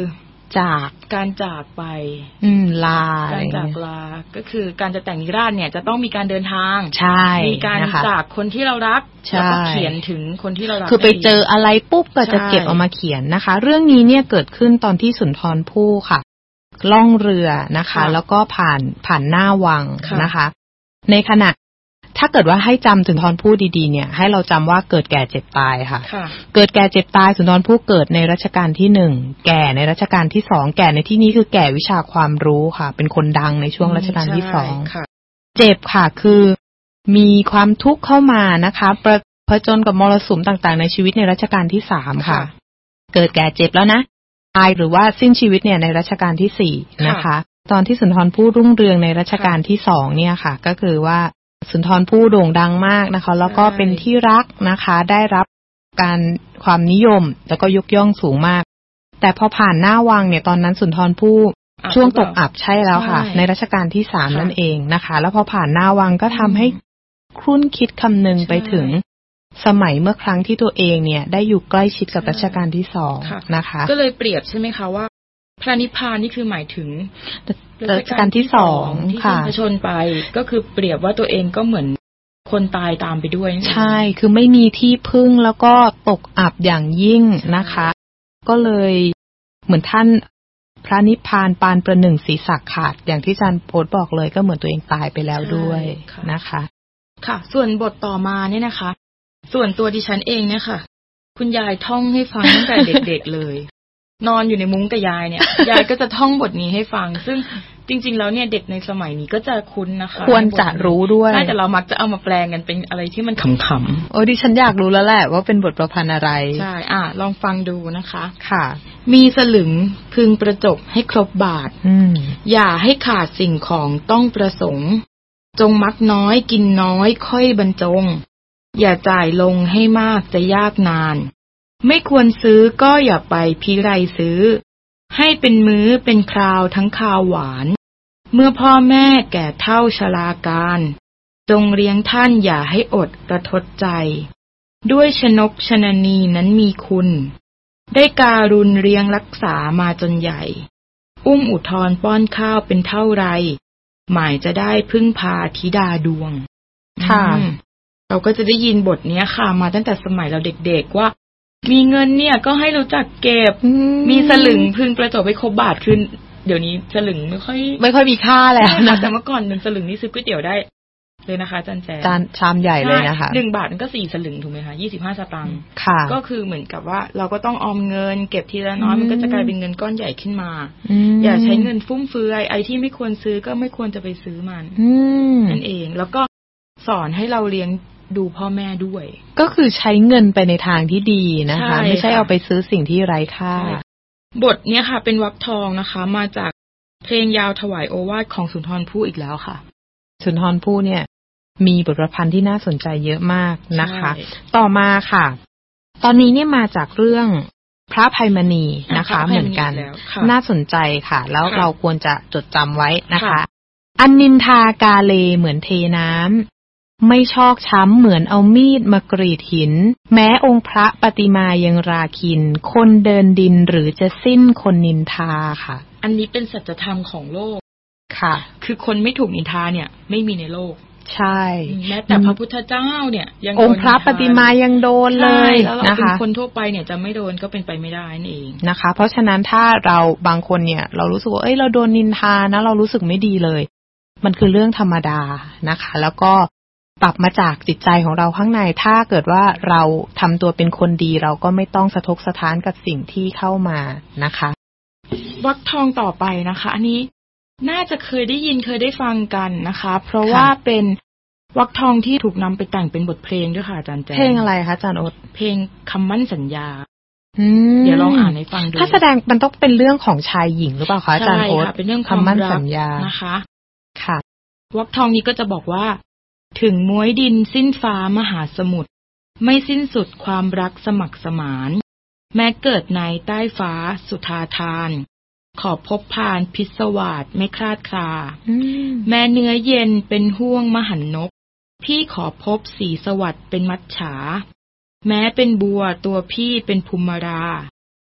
จากการจากไปอืมลาการจากลาก็คือการจะแต่งนิราศเนี่ยจะต้องมีการเดินทางใช่มีการจากคนที่เรารักแล้วก็เขียนถึงคนที่เรารักคือไปเจออะไรปุ๊บก็จะเก็บเอามาเขียนนะคะเรื่องนี้เนี่ยเกิดขึ้นตอนที่สุนทรภู่ค่ะล่องเรือนะคะแล้วก็ผ่านผ่านหน้าวังนะคะในขณะถ้าเกิดว่าให้จำสุนทรภู่ดีๆเนี่ยให้เราจำว่าเกิดแก่เจ็บตายค่ะเกิดแก่เจ็บตายสุนทรภู่เกิดในรัชกาลที่หนึ่งแก่ในรัชกาลที่สองแก่ในที่นี้คือแก่วิชาความรู้ค่ะเป็นคนดังในช่วงรัชกาลที่สองเจ็บค่ะคือมีความทุกข์เข้ามานะคะประผจญกับมรสุมต่างๆในชีวิตในรัชกาลที่สามค่ะเกิดแก่เจ็บแล้วนะตายหรือว่าสิ้นชีวิตเนี่ยในรัชกาลที่สี่นะคะตอนที่สุนทรภู่รุ่งเรืองในรัชกาลที่สองเนี่ยค่ะก็คือว่าสุนทรภู่โด่งดังมากนะคะแล้วก็เป็นที่รักนะคะได้รับการความนิยมแล้วก็ยกย่องสูงมากแต่พอผ่านหน้าวังเนี่ยตอนนั้นสุนทรภู่ช่วงตกอับใช่แล้วค่ะในรัชกาลที่สามนั่นเองนะคะแล้วพอผ่านหน้าวังก็ทำให้ครุ่นคิดคำนึงไปถึงสมัยเมื่อครั้งที่ตัวเองเนี่ยได้อยู่ใกล้ชิดกับรัชกาลที่สองนะคะก็เลยเปรียบใช่ไหมคะว่าพระนิพพานนี่คือหมายถึงรัชกาลที่สองค่ะที่ชนไปก็คือเปรียบว่าตัวเองก็เหมือนคนตายตามไปด้วยใช่คือไม่มีที่พึ่งแล้วก็ตกอับอย่างยิ่งนะคะก็เลยเหมือนท่านพระนิพพานปานประหนึ่งศีรษะขาดอย่างที่อาจารย์โพสต์บอกเลยก็เหมือนตัวเองตายไปแล้วด้วยนะคะค่ะส่วนบทต่อมาเนี่ยนะคะส่วนตัวดิฉันเองเนี่ยค่ะคุณยายท่องให้ฟังตั้งแต่เด็กๆเลยนอนอยู่ในมุ้งกับยายเนี่ยยายก็จะท่องบทนี้ให้ฟังซึ่งจริงๆแล้วเนี่ยเด็กในสมัยนี้ก็จะคุ้นนะคะควรจะรู้ด้วยใช่แต่เรามักจะเอามาแปลงกันเป็นอะไรที่มันขำๆโอ้ดิฉันอยากรู้แล้วแหละว่าเป็นบทประพันธ์อะไรใช่อ่ะลองฟังดูนะคะค่ะมีสลึงพึงประจบให้ครบบาทอย่าให้ขาดสิ่งของต้องประสงค์จงมักน้อยกินน้อยค่อยบรรจงอย่าจ่ายลงให้มากจะยากนานไม่ควรซื้อก็อย่าไปพิไรซื้อให้เป็นมื้อเป็นคราวทั้งคาวหวานเมื่อพ่อแม่แก่เฒ่าชราการจงเลี้ยงท่านอย่าให้อดระทดใจด้วยชนกชนนีนั้นมีคุณได้การุณเลี้ยงรักษามาจนใหญ่อุ้มอุทธรป้อนข้าวเป็นเท่าไรหมายจะได้พึ่งพาธิดาดวงค่ะเราก็จะได้ยินบทนี้ค่ะมาตั้งแต่สมัยเราเด็กๆว่ามีเงินเนี่ยก็ให้รู้จักเก็บมีสลึงพึงประจบไปครบบาทคือเดี๋ยวนี้สลึงไม่ค่อยไม่ค่อยมีค่าแล้วนะแต่เมื่อก่อนหนึ่งสลึงนี่ซื้อก๋วยเตี๋ยวได้เลยนะคะจันแจจานชามใหญ่เลยนะคะหนึ่งบาทมันก็สี่สลึงถูกไหมคะยี่สิบห้าสตางค์ก็คือเหมือนกับว่าเราก็ต้องออมเงินเก็บทีละน้อยมันก็จะกลายเป็นเงินก้อนใหญ่ขึ้นมาอย่าใช้เงินฟุ่มเฟือยไอ้ที่ไม่ควรซื้อก็ไม่ควรจะไปซื้อมันนั่นเองแล้วก็สอนให้เราเลี้ยงดูพ่อแม่ด้วยก็คือใช้เงินไปในทางที่ดีนะคะไม่ใช่เอาไปซื้อสิ่งที่ไร้ค่าบทนี้ค่ะเป็นวรรคทองนะคะมาจากเพลงยาวถวายโอวาทของสุนทรภู่อีกแล้วค่ะสุนทรภู่เนี่ยมีบทประพันธ์ที่น่าสนใจเยอะมากนะคะต่อมาค่ะตอนนี้เนี่ยมาจากเรื่องพระอภัยมณีนะคะเหมือนกันน่าสนใจค่ะแล้วเราควรจะจดจำไว้นะคะอันนินทากาเลเหมือนเทน้ำไม่ชอกช้ำเหมือนเอามีดมากรีดหินแม้องค์พระปฏิมายังราคินคนเดินดินหรือจะสิ้นคนนินทาค่ะอันนี้เป็นสัจธรรมของโลกค่ะคือคนไม่ถูกนินทาเนี่ยไม่มีในโลกใช่แม้แต่พระพุทธเจ้าเนี่ยยังองค์พระปฏิมายังโดนเลยนะคะคนทั่วไปเนี่ยจะไม่โดนก็เป็นไปไม่ได้นั่นเองนะคะเพราะฉะนั้นถ้าเราบางคนเนี่ยเรารู้สึกว่าเอ้ยเราโดนนินทานะเรารู้สึกไม่ดีเลยมันคือเรื่องธรรมดานะคะแล้วก็ปรับมาจากจิตใจของเราข้างในถ้าเกิดว่าเราทำตัวเป็นคนดีเราก็ไม่ต้องสะทกสะท้านกับสิ่งที่เข้ามานะคะวรรคทองต่อไปนะคะอันนี้น่าจะเคยได้ยินเคยได้ฟังกันนะคะเพราะว่าเป็นวรรคทองที่ถูกนำไปแต่งเป็นบทเพลงด้วยค่ะอาจารย์แจ๊เพลงอะไรคะอาจารย์อดเพลงคำมั่นสัญญาเดี๋ยวลองอ่านให้ฟังดูถ้าแสดงมันต้องเป็นเรื่องของชายหญิงหรือเปล่าคะอาจารย์โอ๊ตเป็นเรื่องคำมั่นสัญญานะคะค่ะวรรคทองนี้ก็จะบอกว่าถึงม้วยดินสิ้นฟ้ามหาสมุทรไม่สิ้นสุดความรักสมัครสมานแม้เกิดในใต้ฟ้าสุธาทานขอพบพานพิศวาสไม่คลาดคลาแม้เนื้อเย็นเป็นห่วงมหันนกพี่ขอพบสีสวัสดิ์เป็นมัจฉาแม้เป็นบัวตัวพี่เป็นภูมิรา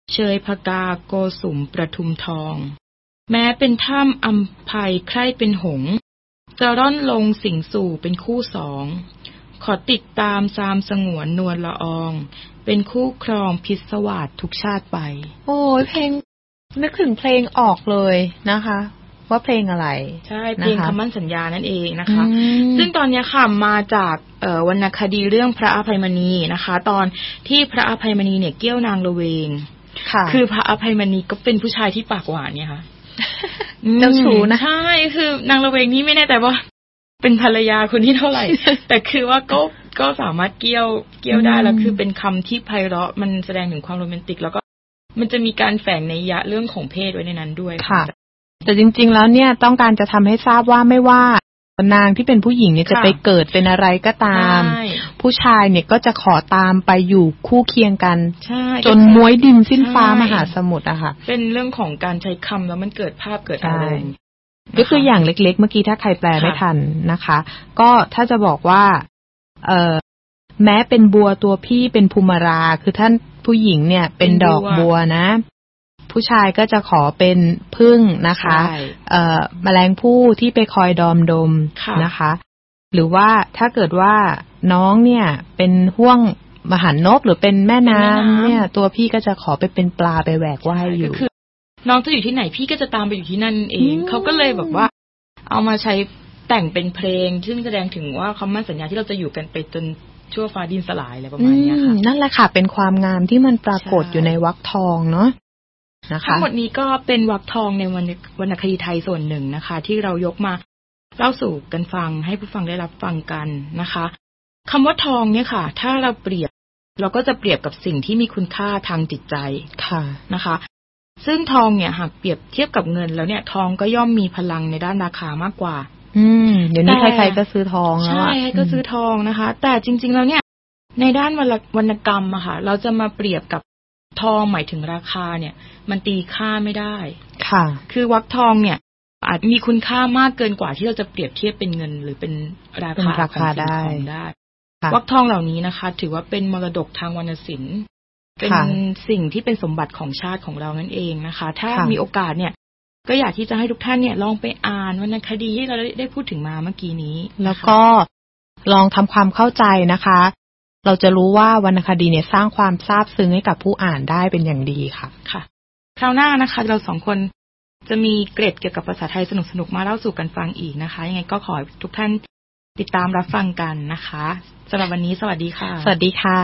เชยพกาโกสุมประทุมทองแม้เป็นถ้ำอัมภัยใคร่เป็นหงส์จะร่อนลงสิงสู่เป็นคู่สองขอติดตามซามสงวนนวลละอองเป็นคู่ครองพิศวาสทุกชาติไปโอ้ยเพลงนึกถึงเพลงออกเลยนะคะว่าเพลงอะไรใช่เพลงคำมั่นสัญญานั่นเองนะคะซึ่งตอนนี้ค่ะมาจากวรรณคดีเรื่องพระอภัยมณีนะคะตอนที่พระอภัยมณีเนี่ยเกี้ยวนางละเวงคือพระอภัยมณีก็เป็นผู้ชายที่ปากหวานเนี่ยค่ะเจ้าชู้นะใช่คือนางละเวงนี้ไม่แน่ใจว่าเป็นภรรยาคนที่เท่าไหร่ แต่คือว่าก็ก็สามารถเกี้ยวเกี้ยวได้แล้วคือเป็นคำที่ไพเราะมันแสดงถึงความโรแมนติกแล้วก็มันจะมีการแฝงนัยยะเรื่องของเพศไว้ในนั้นด้วยค่ะแต่จริงๆแล้วเนี่ยต้องการจะทำให้ทราบว่าไม่ว่านางที่เป็นผู้หญิงเนี่ยจะไปเกิดเป็นอะไรก็ตามผู้ชายเนี่ยก็จะขอตามไปอยู่คู่เคียงกันจนม้วยดินสิ้นฟ้ามหาสมุทรอะค่ะเป็นเรื่องของการใช้คำแล้วมันเกิดภาพเกิดอารมณ์ก็คืออย่างเล็กๆเมื่อกี้ถ้าใครแปลไม่ทันนะคะก็ถ้าจะบอกว่าเอ่อแม้เป็นบัวตัวพี่เป็นภูมิราคือท่านผู้หญิงเนี่ยเป็นดอกบัวนะผู้ชายก็จะขอเป็นผึ้งนะคะเอ่อแมลงผู้ที่ไปคอยดอมดมนะคะหรือว่าถ้าเกิดว่าน้องเนี่ยเป็นห้วงมหันนกหรือเป็นแม่น้ำเนี่ยตัวพี่ก็จะขอไปเป็นปลาไปแหวกว่ายอยู่น้องจะอยู่ที่ไหนพี่ก็จะตามไปอยู่ที่นั่นเองเขาก็เลยแบบว่าเอามาใช้แต่งเป็นเพลงซึ่งแสดงถึงว่าคำมั่นสัญญาที่เราจะอยู่กันไปจนชั่วฟ้าดินสลายอะไรประมาณนี้ค่ะนั่นแหละค่ะเป็นความงามที่มันปรากฏอยู่ในวรรคทองเนาะทั้งหมดนี้ก็เป็นวรรคทองในวรรณคดีไทยส่วนหนึ่งนะคะที่เรายกมาเล่าสู่กันฟังให้ผู้ฟังได้รับฟังกันนะคะคำว่าทองเนี่ยค่ะถ้าเราเปรียบเราก็จะเปรียบกับสิ่งที่มีคุณค่าทางจิตใจค่ะนะคะซึ่งทองเนี่ยหากเปรียบเทียบกับเงินแล้วเนี่ยทองก็ย่อมมีพลังในด้านราคามากกว่าอืมเดี๋ยวนี้ใครๆก็ซื้อทองแล้วใช่ก็ซื้อทองนะคะแต่จริงๆแล้วเนี่ยในด้านวรรณกรรมอะค่ะเราจะมาเปรียบกับทองหมายถึงราคาเนี่ยมันตีค่าไม่ได้ค่ะคือวรรคทองเนี่ยอาจมีคุณค่ามากเกินกว่าที่เราจะเปรียบเทียบเป็นเงินหรือเป็นราคาของสิ่งของได้วรรคทองเหล่านี้นะคะถือว่าเป็นมรดกทางวรรณศิลป์เป็นสิ่งที่เป็นสมบัติของชาติของเรานั่นเองนะคะถ้ามีโอกาสเนี่ยก็อยากที่จะให้ทุกท่านเนี่ยลองไปอ่านวรรณคดีที่เราได้พูดถึงมาเมื่อกี้นี้แล้วก็ลองทำความเข้าใจนะคะเราจะรู้ว่าวรรณคดีเนี่ยสร้างความซาบซึ้งให้กับผู้อ่านได้เป็นอย่างดีค่ะค่ะคราวหน้านะคะเราสองคนจะมีเกร็ดเกี่ยวกับภาษาไทยสนุกๆมาเล่าสู่กันฟังอีกนะคะยังไงก็ขอทุกท่านติดตามรับฟังกันนะคะสำหรับวันนี้สวัสดีค่ะสวัสดีค่ะ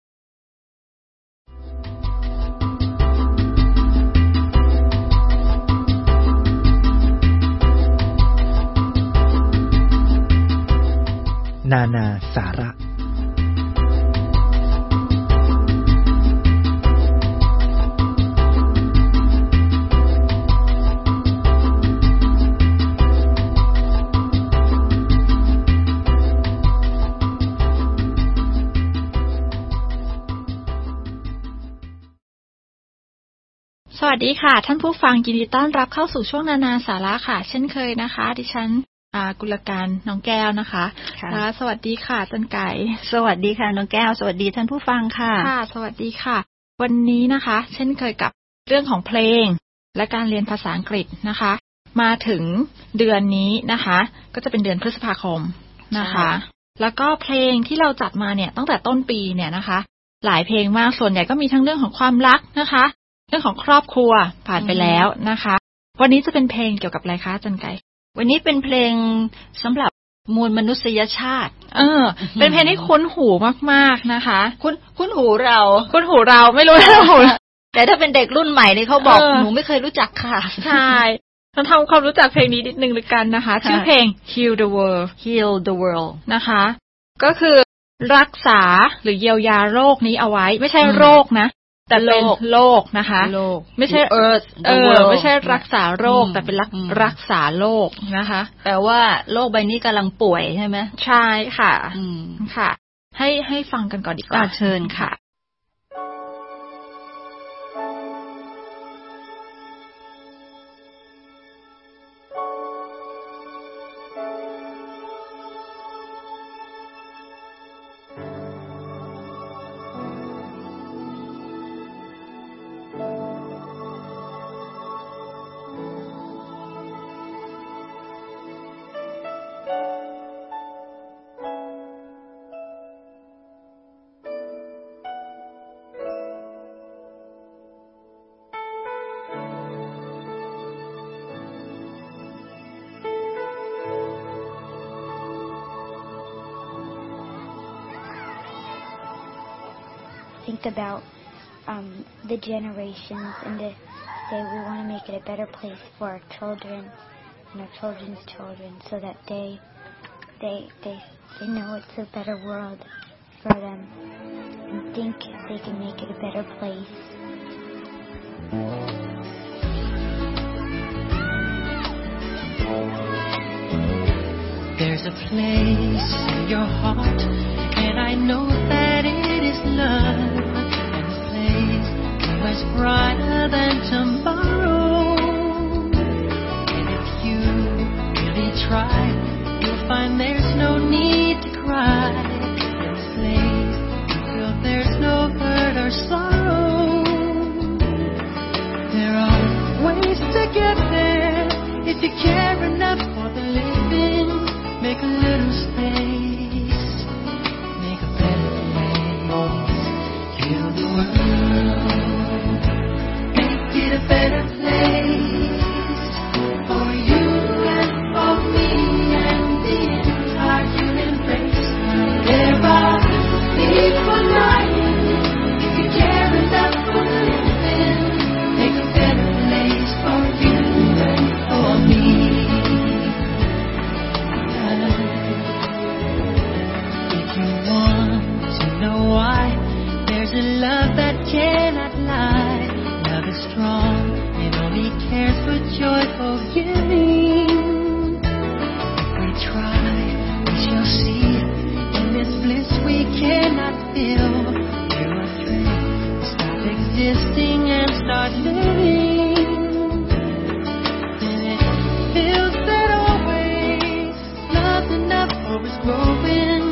นานาสาระสวัสดีค่ะท่านผู้ฟังยินดีต้อนรับเข้าสู่ช่วงนานาสาระค่ะเช่นเคยนะคะดิฉันกุลการน้องแก้วนะคะค่ะสวัสดีค่ะจันไก่สวัสดีค่ะน้องแก้วสวัสดีท่านผู้ฟังค่ะค่ะสวัสดีค่ะวันนี้นะคะเช่นเคยกับเรื่องของเพลงและการเรียนภาษาอังกฤษนะคะมาถึงเดือนนี้นะคะก็จะเป็นเดือนพฤษภาคมนะคะแล้วก็เพลงที่เราจัดมาเนี่ยตั้งแต่ต้นปีเนี่ยนะคะหลายเพลงมากส่วนใหญ่ก็มีทั้งเรื่องของความรักนะคะเรื่องของครอบครัวผ่านไปแล้วนะคะวันนี้จะเป็นเพลงเกี่ยวกับอะไรคะจันไก่วันนี้เป็นเพลงสำหรับมวลมนุษยชาติเออเป็นเพลงที่คุ้นหูมากๆนะคะคุ้นคุ้นหูเราคุ้นหูเราไม่รู้นะหูแต่ถ้าเป็นเด็กรุ่นใหม่นี่เขาบอกหนูไม่เคยรู้จักค่ะใช่เราทำความรู้จักเพลงนี้นิดนึงด้วยกันนะคะชื่อเพลง Heal the World Heal the World นะคะก็คือรักษาหรือเยียวยาโรคนี้เอาไว้ไม่ใช่โรคนะแต่เป็นโรคนะคะไม่ใช่ Earth เออไม่ใช่รักษาโรคแต่เป็นรักรักษาโรคนะคะแปลว่าโลกใบนี้กำลังป่วยใช่ไหมใช่ค่ะค่ะให้ให้ฟังกันก่อนดีกว่าเชิญค่ะ Thank think about um, the generations and to say we want to make it a better place for our children and our children's children, so that they they they they know it's a better world for them and think they can make it a better place. There's a place in your heart, and I know that it is love, and a place much brighter than tomorrow. And if you really try, you'll find there's no need to cry. In this place, you feel there's no hurt or sorrow. There are ways to get there if you care enough for the living. Make a little space, make a better place. Heal the world, make it a better place for you and for me and the entire human race. There are people dying. If you care enough for the living, make a better place for you and for me. Why? There's a love that cannot lie. Love is strong, it only cares for joyful giving. If we try, we shall see. In this bliss we cannot feel. You are free, stop existing and start living. And it feels that always love enough, always growing.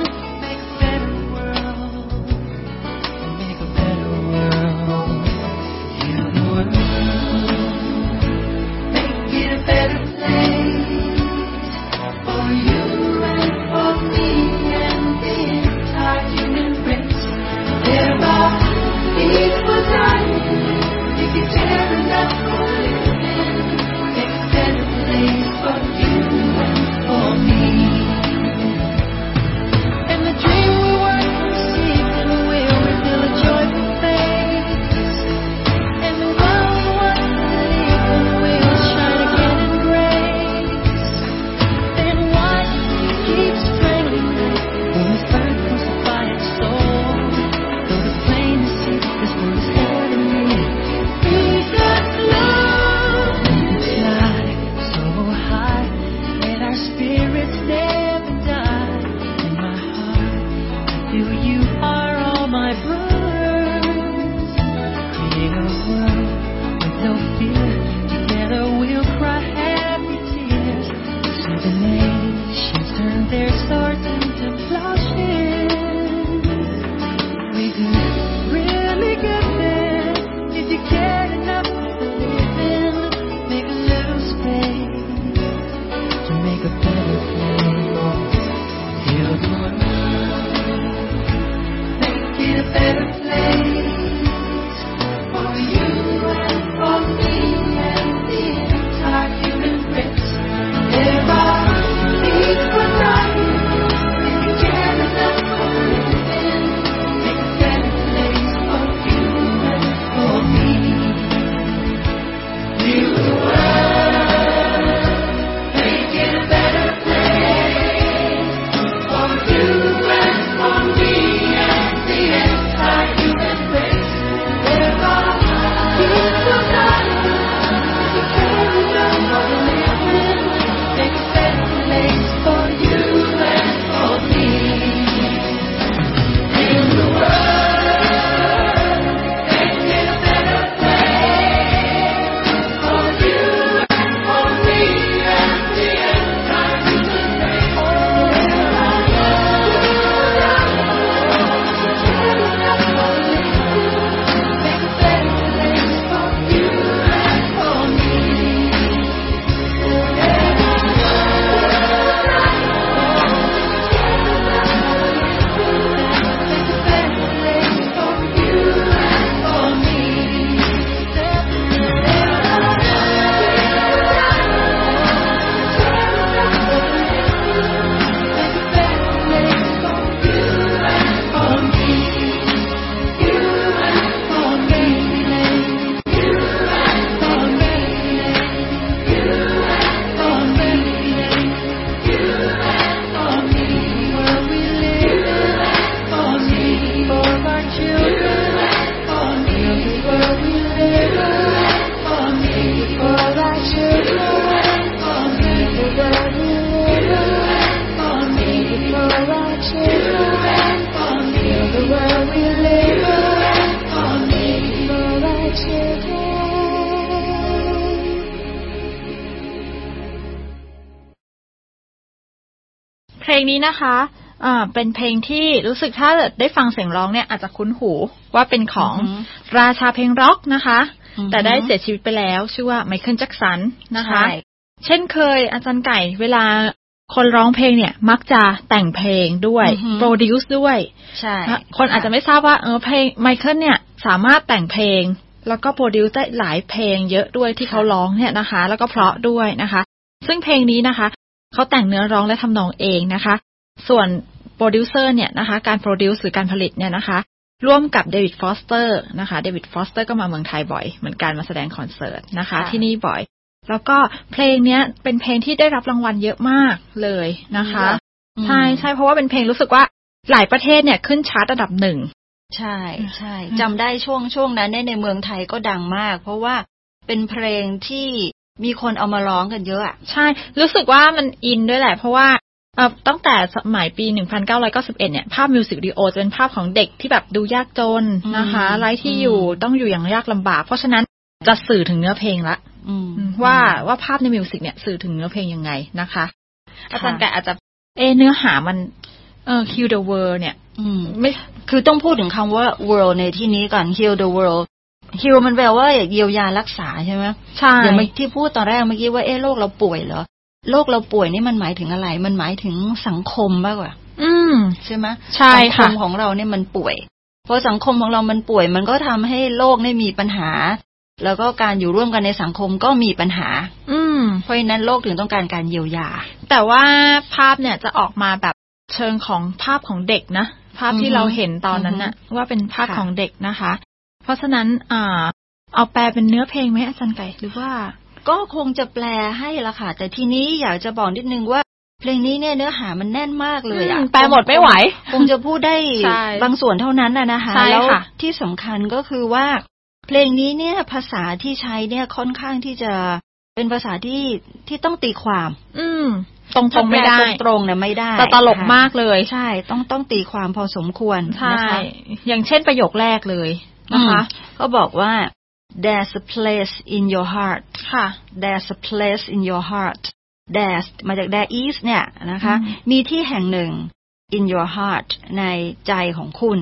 ลงนี้นะคะอ่าเป็นเพลงที่รู้สึกถ้าได้ฟังเสียงร้องเนี่ยอาจจะคุ้นหูว่าเป็นของราชาเพลงร็อกนะคะแต่ได้เสียชีวิตไปแล้วชื่อว่าไมเคิลแจ็คสันนะคะเช่นเคยอาจารย์ไก่เวลาคนร้องเพลงเนี่ยมักจะแต่งเพลงด้วยโปรดิวซ์ด้วยใช่คนอาจจะไม่ทราบว่าเออเพลงไมเคิลเนี่ยสามารถแต่งเพลงแล้วก็โปรดิวซ์ได้หลายเพลงเยอะด้วยที่เขาร้องเนี่ยนะคะแล้วก็เพราะด้วยนะคะซึ่งเพลงนี้นะคะเขาแต่งเนื้อร้องและทำนองเองนะคะส่วนโปรดิวเซอร์เนี่ยนะคะการโปรดิวซ์หรือการผลิตเนี่ยนะคะร่วมกับเดวิดฟอสเตอร์นะคะเดวิดฟอสเตอร์ก็มาเมืองไทยบ่อยเหมือนกันมาแสดงคอนเสิร์ตนะคะที่นี่บ่อยแล้วก็เพลงเนี้ยเป็นเพลงที่ได้รับรางวัลเยอะมากเลยนะคะใช่ใช่เพราะว่าเป็นเพลงรู้สึกว่าหลายประเทศเนี่ยขึ้นชาร์ตอันดับหนึ่งใช่ใช่จำได้ช่วงช่วงนั้นในเมืองไทยก็ดังมากเพราะว่าเป็นเพลงที่มีคนเอามาร้องกันเยอะใช่รู้สึกว่ามันอินด้วยแหละเพราะว่าเอ่อตั้งแต่สมัยปีหนึ่งพันเก้าร้อยเก้าสิบเอ็ดเนี่ยภาพมิวสิกวิดีโอจะเป็นภาพของเด็กที่แบบดูยากจนนะคะไร้ที่อยู่ต้องอยู่อย่างยากลำบากเพราะฉะนั้นจะสื่อถึงเนื้อเพลงละว่าว่าภาพในมิวสิกเนี่ยสื่อถึงเนื้อเพลงยังไงนะคะอาจารย์แกอาจจะเอเนื้อหามันเออ heal the world เนี่ยไม่คือต้องพูดถึงคำว่า world ในที่นี้ก่อน heal the world heal มันแปลว่าเยียวยารักษาใช่ไหมใช่อย่างที่พูดตอนแรกเมื่อกี้ว่าเออโรคเราป่วยเหรอโรคเราป่วยนี่มันหมายถึงอะไรมันหมายถึงสังคมมากกว่าอืมใช่ไหมใช่ค่ะสังคมของเราเนี่ยมันป่วยเพราะสังคมของเรามันป่วยมันก็ทำให้โลกนี่มีปัญหาแล้วก็การอยู่ร่วมกันในสังคมก็มีปัญหาอืมเพราะฉะนั้นโลกถึงต้องการการเยียวยาแต่ว่าภาพเนี่ยจะออกมาแบบเชิงของภาพของเด็กนะภาพที่เราเห็นตอนนั้นน่ะว่าเป็นภาพของเด็กนะคะเพราะฉะนั้นอ่าเอาแปลเป็นเนื้อเพลงไหมอาจารย์ไก่หรือว่าก็คงจะแปลให้ละค่ะแต่ทีนี้อยากจะบอกนิดนึงว่าเพลงนี้เนี่ยเนื้อหามันแน่นมากเลยอ่ะแปลหมดไม่ไหวคงจะพูดได้บางส่วนเท่านั้นน่ะนะคะแล้วที่สำคัญก็คือว่าเพลงนี้เนี่ยภาษาที่ใช้เนี่ยค่อนข้างที่จะเป็นภาษาที่ที่ต้องตีความ อืมตรงๆไม่ได้ตรงๆเนี่ยไม่ได้แต่ตลกมากเลยใช่ต้องต้องตีความพอสมควรนะคะอย่างเช่นประโยคแรกเลยนะคะเขาบอกว่าThere's a place in your heart ค่ะ There's a place in your heart There's มาจาก there is เนี่ยนะคะมีที่แห่งหนึ่ง in your heart ในใจของคุณ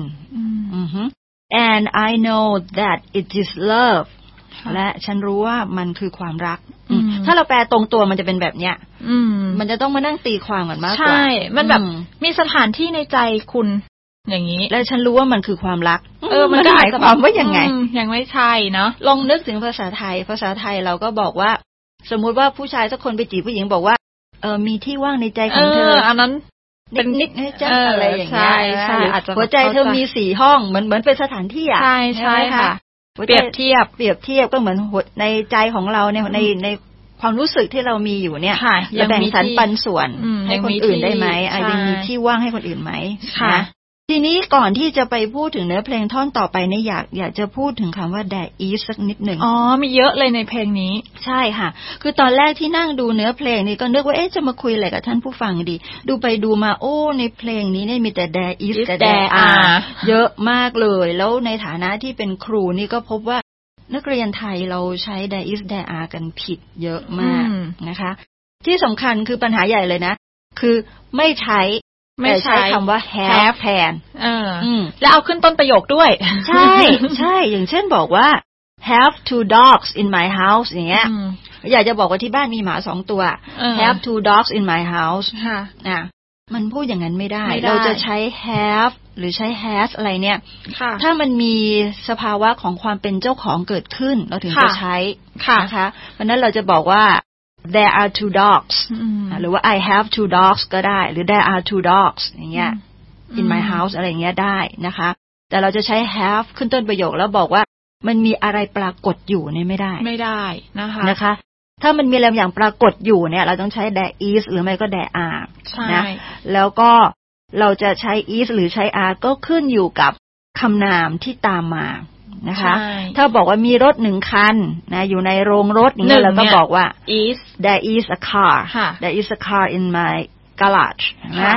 and I know that it is love และฉันรู้ว่ามันคือความรักถ้าเราแปลตรงตัวมันจะเป็นแบบเนี้ยมันจะต้องมานั่งตีความกันมากกว่าใช่มันแบบมีสถานที่ในใจคุณอย่างนี้แล้วฉันรู้ว่ามันคือความรักเออมันก็หมายความว่ายังไงยังไม่ใช่เนาะลองนึกถึงภาษาไทยภาษาไทยเราก็บอกว่าสมมุติว่าผู้ชายสักคนไปจีบผู้หญิงบอกว่าเออมีที่ว่างในใจของเธออันนั้นเป็นนิดให้จังอะไรอย่างเงี้ยใช่หัวใจเธอมีสี่ห้องเหมือนเหมือนเป็นสถานที่อ่ะใช่ใช่ค่ะเปรียบเทียบเปรียบเทียบก็เหมือนในใจของเราเนี่ยในในความรู้สึกที่เรามีอยู่เนี่ยจะแบ่งสรรปันส่วนให้คนอื่นได้ไหมยังมีที่ว่างให้คนอื่นไหมนะทีนี้ก่อนที่จะไปพูดถึงเนื้อเพลงท่อนต่อไปเนี่ยอยากอยากจะพูดถึงคำว่า there is สักนิดหนึ่งอ๋อมีเยอะเลยในเพลงนี้ใช่ค่ะคือตอนแรกที่นั่งดูเนื้อเพลงนี่ก็นึกว่าเอ๊ะจะมาคุยอะไรกับท่านผู้ฟังดีดูไปดูมาโอ้ในเพลงนี้เนี่ยมีแต่ there is กับ there are เยอะมากเลยแล้วในฐานะที่เป็นครูนี่ก็พบว่านักเรียนไทยเราใช้ there is there are กันผิดเยอะมากนะคะที่สำคัญคือปัญหาใหญ่เลยนะคือไม่ใช้ไม่ใช้คำว่า have แทนเออแล้วเอาขึ้นต้นประโยคด้วยใช่ใช่อย่างเช่นบอกว่า have two dogs in my house อย่างเงี้ยอยากจะบอกว่าที่บ้านมีหมาสองตัว have two dogs in my house ค่ะอ่ะมันพูดอย่างนั้นไม่ได้เราจะใช้ have หรือใช้ has อะไรเนี่ยถ้ามันมีสภาวะของความเป็นเจ้าของเกิดขึ้นเราถึงจะใช้นะคะเพราะนั้นเราจะบอกว่าthere are two dogs หรือว่า I have two dogs ก็ได้หรือ there are two dogs อย่างเงี้ย in my house อะไรอย่างเงี้ยได้นะคะแต่เราจะใช้ have ขึ้นต้นประโยคแล้วบอกว่ามันมีอะไรปรากฏอยู่เนี่ยไม่ได้ไม่ได้นะคะนะคะถ้ามันมีอะไรอย่างปรากฏอยู่เนี่ยเราต้องใช้ there is หรือไม่ก็ there are นะแล้วก็เราจะใช้ is หรือใช้ are ก็ขึ้นอยู่กับคำนามที่ตามมานะคะถ้าบอกว่ามีรถหนึ่งคันนะอยู่ในโรงรถอย่างนี้เราก็บอกว่า is there is a car there is a car in my garage นะ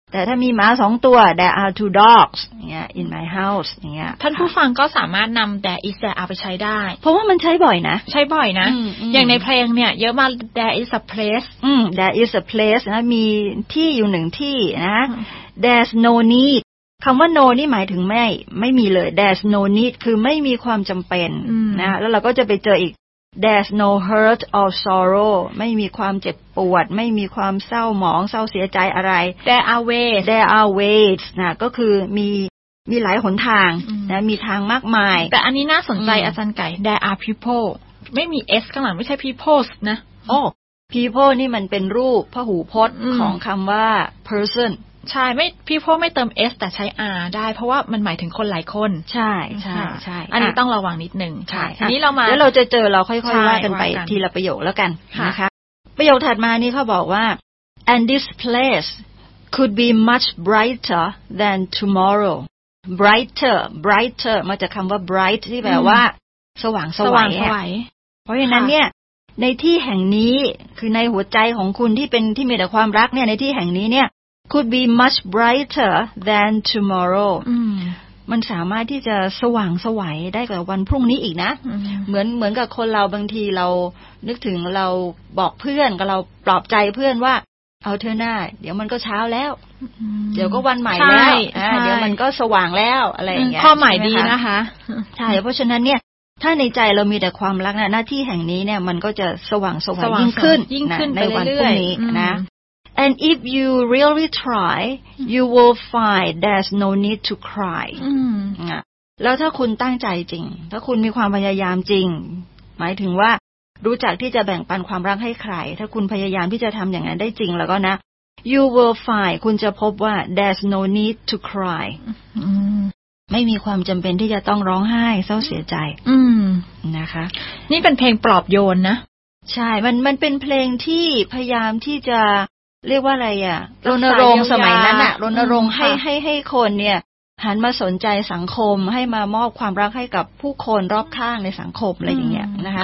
แต่ถ้ามีหมาสองตัว there are two dogs อย่างเงี้ย in my house อย่างเงี้ยท่านผู้ฟังก็สามารถนำ there is there are ไปใช้ได้เพราะว่ามันใช้บ่อยนะใช้บ่อยนะอย่างในเพลงเนี่ยเยอะมาก there is a place อืม there is a place นะมีที่อยู่หนึ่งที่นะ there's no need คำว่า no นี่หมายถึงไม่ไม่มีเลย there's no need คือไม่มีความจำเป็นนะแล้วเราก็จะไปเจออีกThere's no hurt or sorrow ไม่มีความเจ็บปวดไม่มีความเศร้าหมองเศร้าเสียใจอะไร There are ways There are ways นะก็คือมีมีหลายหนทางนะมีทางมากมายแต่อันนี้น่าสนใจอาจารย์ไก่ There are people ไม่มี s ข้างหลังไม่ใช่ peoples นะโอ้ people นี่มันเป็นรูปพหูพจน์ของคำว่า person ใช่ไม่ people ไม่เติม s แต่ใช้ r ได้เพราะว่ามันหมายถึงคนหลายคนใช่ใช่ใช่อันนี้ต้องระวังนิดนึงใช่ทีนี้เรามาแล้วเราจะเจอเราค่อยๆว่ากันไปทีละประโยคแล้วกันนะคะประโยคถัดมานี่เขาบอกว่า and this place could be much brighter than tomorrow brighter brighter มาจากคำว่า bright ที่แปลว่าสว่างสว่างเพราะฉะนั้นเนี่ยในที่แห่งนี้คือในหัวใจของคุณที่เป็นที่มีแต่ความรักเนี่ยในที่แห่งนี้เนี่ยcould be much brighter than tomorrow มันสามารถที่จะสว่างไสวได้กว่าวันพรุ่งนี้อีกนะเหมือนเหมือนกับคนเราบางทีเรานึกถึงเราบอกเพื่อนกับเราปลอบใจเพื่อนว่าเอาเธอหน้าเดี๋ยวมันก็เช้าแล้วเดี๋ยวก็วันใหม่แล้วเดี๋ยวมันก็สว่างแล้วอะไรอย่างเงี้ยข้อหมายดีนะคะใช่เพราะฉะนั้นเนี่ยถ้าในใจเรามีแต่ความรักนะหน้าที่แห่งนี้เนี่ยมันก็จะสว่างสว่างยิ่งขึ้นในวันพรุ่งนี้นะAnd if you really try, you will find there's no need to cry. แล้วถ้าคุณตั้งใจจริงถ้าคุณมีความพยายามจริงหมายถึงว่ารู้จักที่จะแบ่งปันความรักให้ใครถ้าคุณพยายามที่จะทำอย่างนั้นได้จริงแล้วก็นะ you will find คุณจะพบว่า there's no need to cry. ไม่มีความจำเป็นที่จะต้องร้องไห้เศร้าเสียใจนะคะนี่เป็นเพลงปลอบโยนนะใช่มันมันเป็นเพลงที่พยายามที่จะเรียกว่าอะไรอ่ะรณรงค์สมัยนั้นอ่ะรณรงค์ให้ให้ให้คนเนี่ยหันมาสนใจสังคมให้มามอบความรักให้กับผู้คนรอบข้างในสังคมอะไรอย่างเงี้ยนะคะ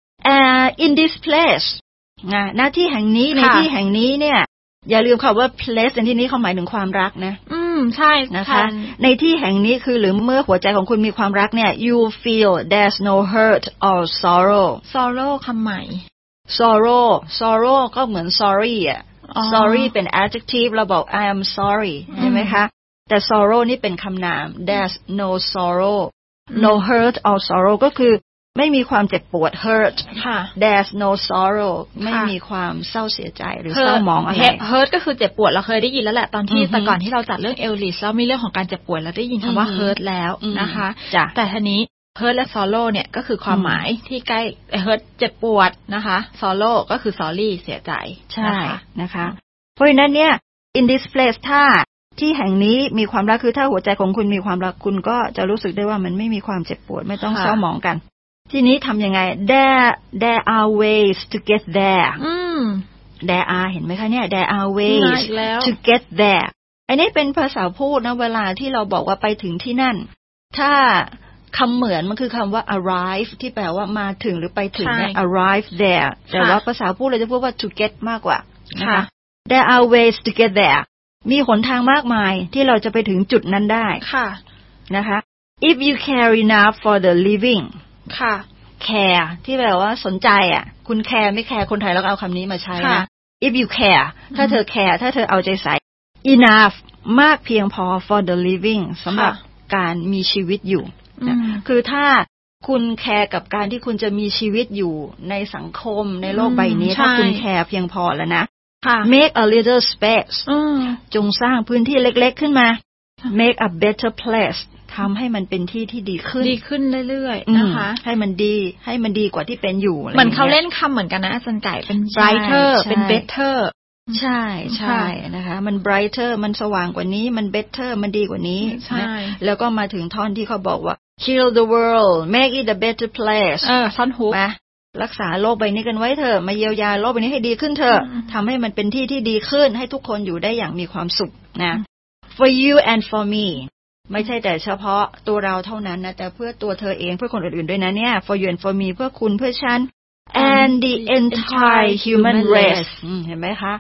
uh, in this place นะหน้าที่แห่งนี้ในที่แห่งนี้เนี่ยอย่าลืมคำว่า place ในที่นี้เขาหมายถึงความรักนะอืมใช่นะคะในที่แห่งนี้คือหรือเมื่อหัวใจของคุณมีความรักเนี่ย you feel there's no hurt or sorrow sorrow คำใหม่ sorrow sorrow ก็เหมือน sorry อ่ะsorry เป็น adjective เราบอก I am sorry ใช่ไหมคะแต่ sorrow นี่เป็นคำนาม there's no sorrow no hurt or sorrow ก็คือไม่มีความเจ็บปวด hurt there's no sorrow ไม่มีความเศร้าเสียใจหรือเศร้าหมองอะไร hurt ก็คือเจ็บปวดเราเคยได้ยินแล้วแหละตอนที่แต่ก่อนที่เราจัดเรื่อง Ellis แล้วมีเรื่องของการเจ็บปวดเราได้ยินคำว่า hurt แล้วนะคะแต่ทีนี้hurt และ sorrow เนี่ยก็คือความหมายที่ใกล้ hurt เจ็บปวดนะคะ sorrow ก็คือ sorry เสียใจใช่นะคะเพราะฉะนั้นเนี่ย in this place ถ้าที่แห่งนี้มีความรักคือถ้าหัวใจของคุณมีความรักคุณก็จะรู้สึกได้ว่ามันไม่มีความเจ็บปวดไม่ต้องเศร้าหมองกันทีนี้ทำยังไง there there are ways to get there อืม there are เห็นไหมคะเนี่ย there are ways to get there อันนี้เป็นภาษาพูดนะเวลาที่เราบอกว่าไปถึงที่นั่นถ้าคำเหมือนมันคือคำว่า arrive ที่แปลว่ามาถึงหรือไปถึงเนี่ย arrive there แต่ว่าภาษาพูดเราจะพูดว่า to get มากกว่านะคะ there are ways to get there มีหนทางมากมายที่เราจะไปถึงจุดนั้นได้ค่ะนะคะ if you care enough for the living ค่ะ care ที่แปลว่าสนใจอ่ะคุณแคร์ไม่แคร์คนไทยเราก็เอาคำนี้มาใช้นะ if you care ถ้าเธอแคร์ถ้าเธอเอาใจใส่ enough มากเพียงพอ for the living สำหรับการมีชีวิตอยู่คือถ้าคุณแคร์กับการที่คุณจะมีชีวิตอยู่ในสังคมในโลกใบนี้ถ้าคุณแคร์เพียงพอแล้วนะ make a little space จงสร้างพื้นที่เล็กๆขึ้นมา make a better place ทำให้มันเป็นที่ที่ดีขึ้นดีขึ้นเรื่อยๆนะคะให้มันดีให้มันดีกว่าที่เป็นอยู่เหมือนเขาเล่นคำเหมือนกันนะอาจารย์ไก่เป็น brighter เป็น better ใช่ใช่นะคะมัน brighter มันสว่างกว่านี้มัน better มันดีกว่านี้นะแล้วก็มาถึงท่อนที่เขาบอกว่า heal the world make it a better place เออท่อนฮุกมารักษาโลกใบนี้กันไว้เถอะมาเยียวยาโลกใบนี้ให้ดีขึ้นเถอะทำให้มันเป็นที่ที่ดีขึ้นให้ทุกคนอยู่ได้อย่างมีความสุขนะ for you and for me ไม่ใช่แต่เฉพาะตัวเราเท่านั้นนะแต่เพื่อตัวเธอเองเพื่อคนอื่นๆด้วยนะเนี่ย for you and for me เพื่อคุณเพื่อฉัน and the entire human race เห็นไหมคะ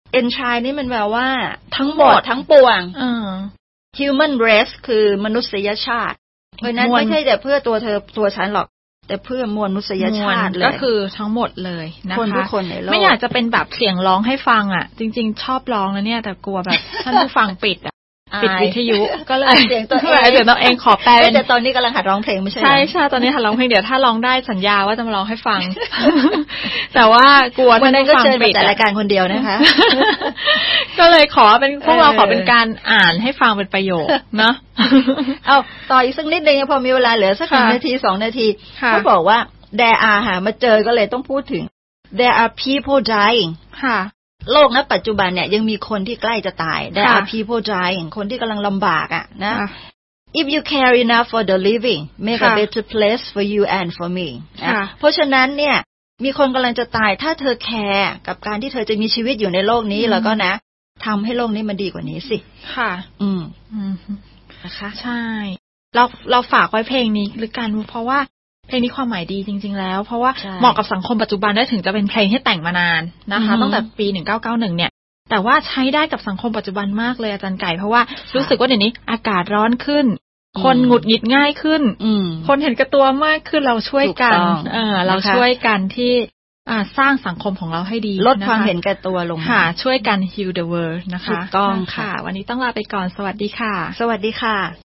entire นี่มันแปลว่าทั้งหมดทั้งปวง human race คือมนุษยชาติเพราะนั้นไม่ใช่แต่เพื่อตัวเธอตัวฉันหรอกแต่เพื่อมวลมนุษยชาติเลยก็คือทั้งหมดเลยนะคะคนทุกคนในโลกไม่อยากจะเป็นแบบเสียงร้องให้ฟังอ่ะจริงๆชอบร้องนะเนี่ยแต่กลัวแบบท่านผู้ฟังปิดอ่ะปิดวิทยุก็เลยเสียงตัวเองเดี๋ยวตัวเองขอแปลแต่ตอนนี้กำลังหัดร้องเพลงไม่ใช่ใช่ใช่ตอนนี้หัดร้องเพลงเดี๋ยวถ้าร้องได้สัญญาว่าจะมาร้องให้ฟังแต่ว่ากลัวท่านผู้ฟังปิดแต่รายการคนเดียวนะคะก็เลยขอเป็นพวกเราขอเป็นการอ่านให้ฟังเป็นประโยคเนาะเอาต่ออีกสักนิดนึงพอมีเวลาเหลือสักหนึ่งนาทีสองนาทีเขาบอกว่า there are หามาเจอก็เลยต้องพูดถึง there are people dying ค่ะโลกณปัจจุบันเนี่ยยังมีคนที่ใกล้จะตาย there are people dying คนที่กำลังลำบากอ่ะนะ if you care enough for the living make a better place for you and for me นะเพราะฉะนั้นเนี่ยมีคนกำลังจะตายถ้าเธอแคร์กับการที่เธอจะมีชีวิตอยู่ในโลกนี้แล้วก็นะทำให้โลกนี้มันดีกว่านี้สิค่ะอืมนะคะใช่เราเราฝากไว้เพลงนี้หรือกันเพราะว่าเพลงนี้ความหมายดีจริงๆแล้วเพราะว่าเหมาะกับสังคมปัจจุบันได้ถึงจะเป็นเพลงที่แต่งมานานนะคะตั้งแต่ปีหนึ่งเก้าเก้าหนึ่งเนี่ยแต่ว่าใช้ได้กับสังคมปัจจุบันมากเลยอาจารย์ไก่เพราะว่ารู้สึกว่าเดี๋ยวนี้อากาศร้อนขึ้นคนหงุดหงิดง่ายขึ้นคนเห็นแก่ตัวมากขึ้นเราช่วยกันเออเราช่วยกันที่สร้างสังคมของเราให้ดีลดความเห็นแก่ตัวลงค่ะช่วยกัน heal the world นะคะถูกต้องค่ะวันนี้ต้องลาไปก่อนสวัสดีค่ะสวัสดีค่ะ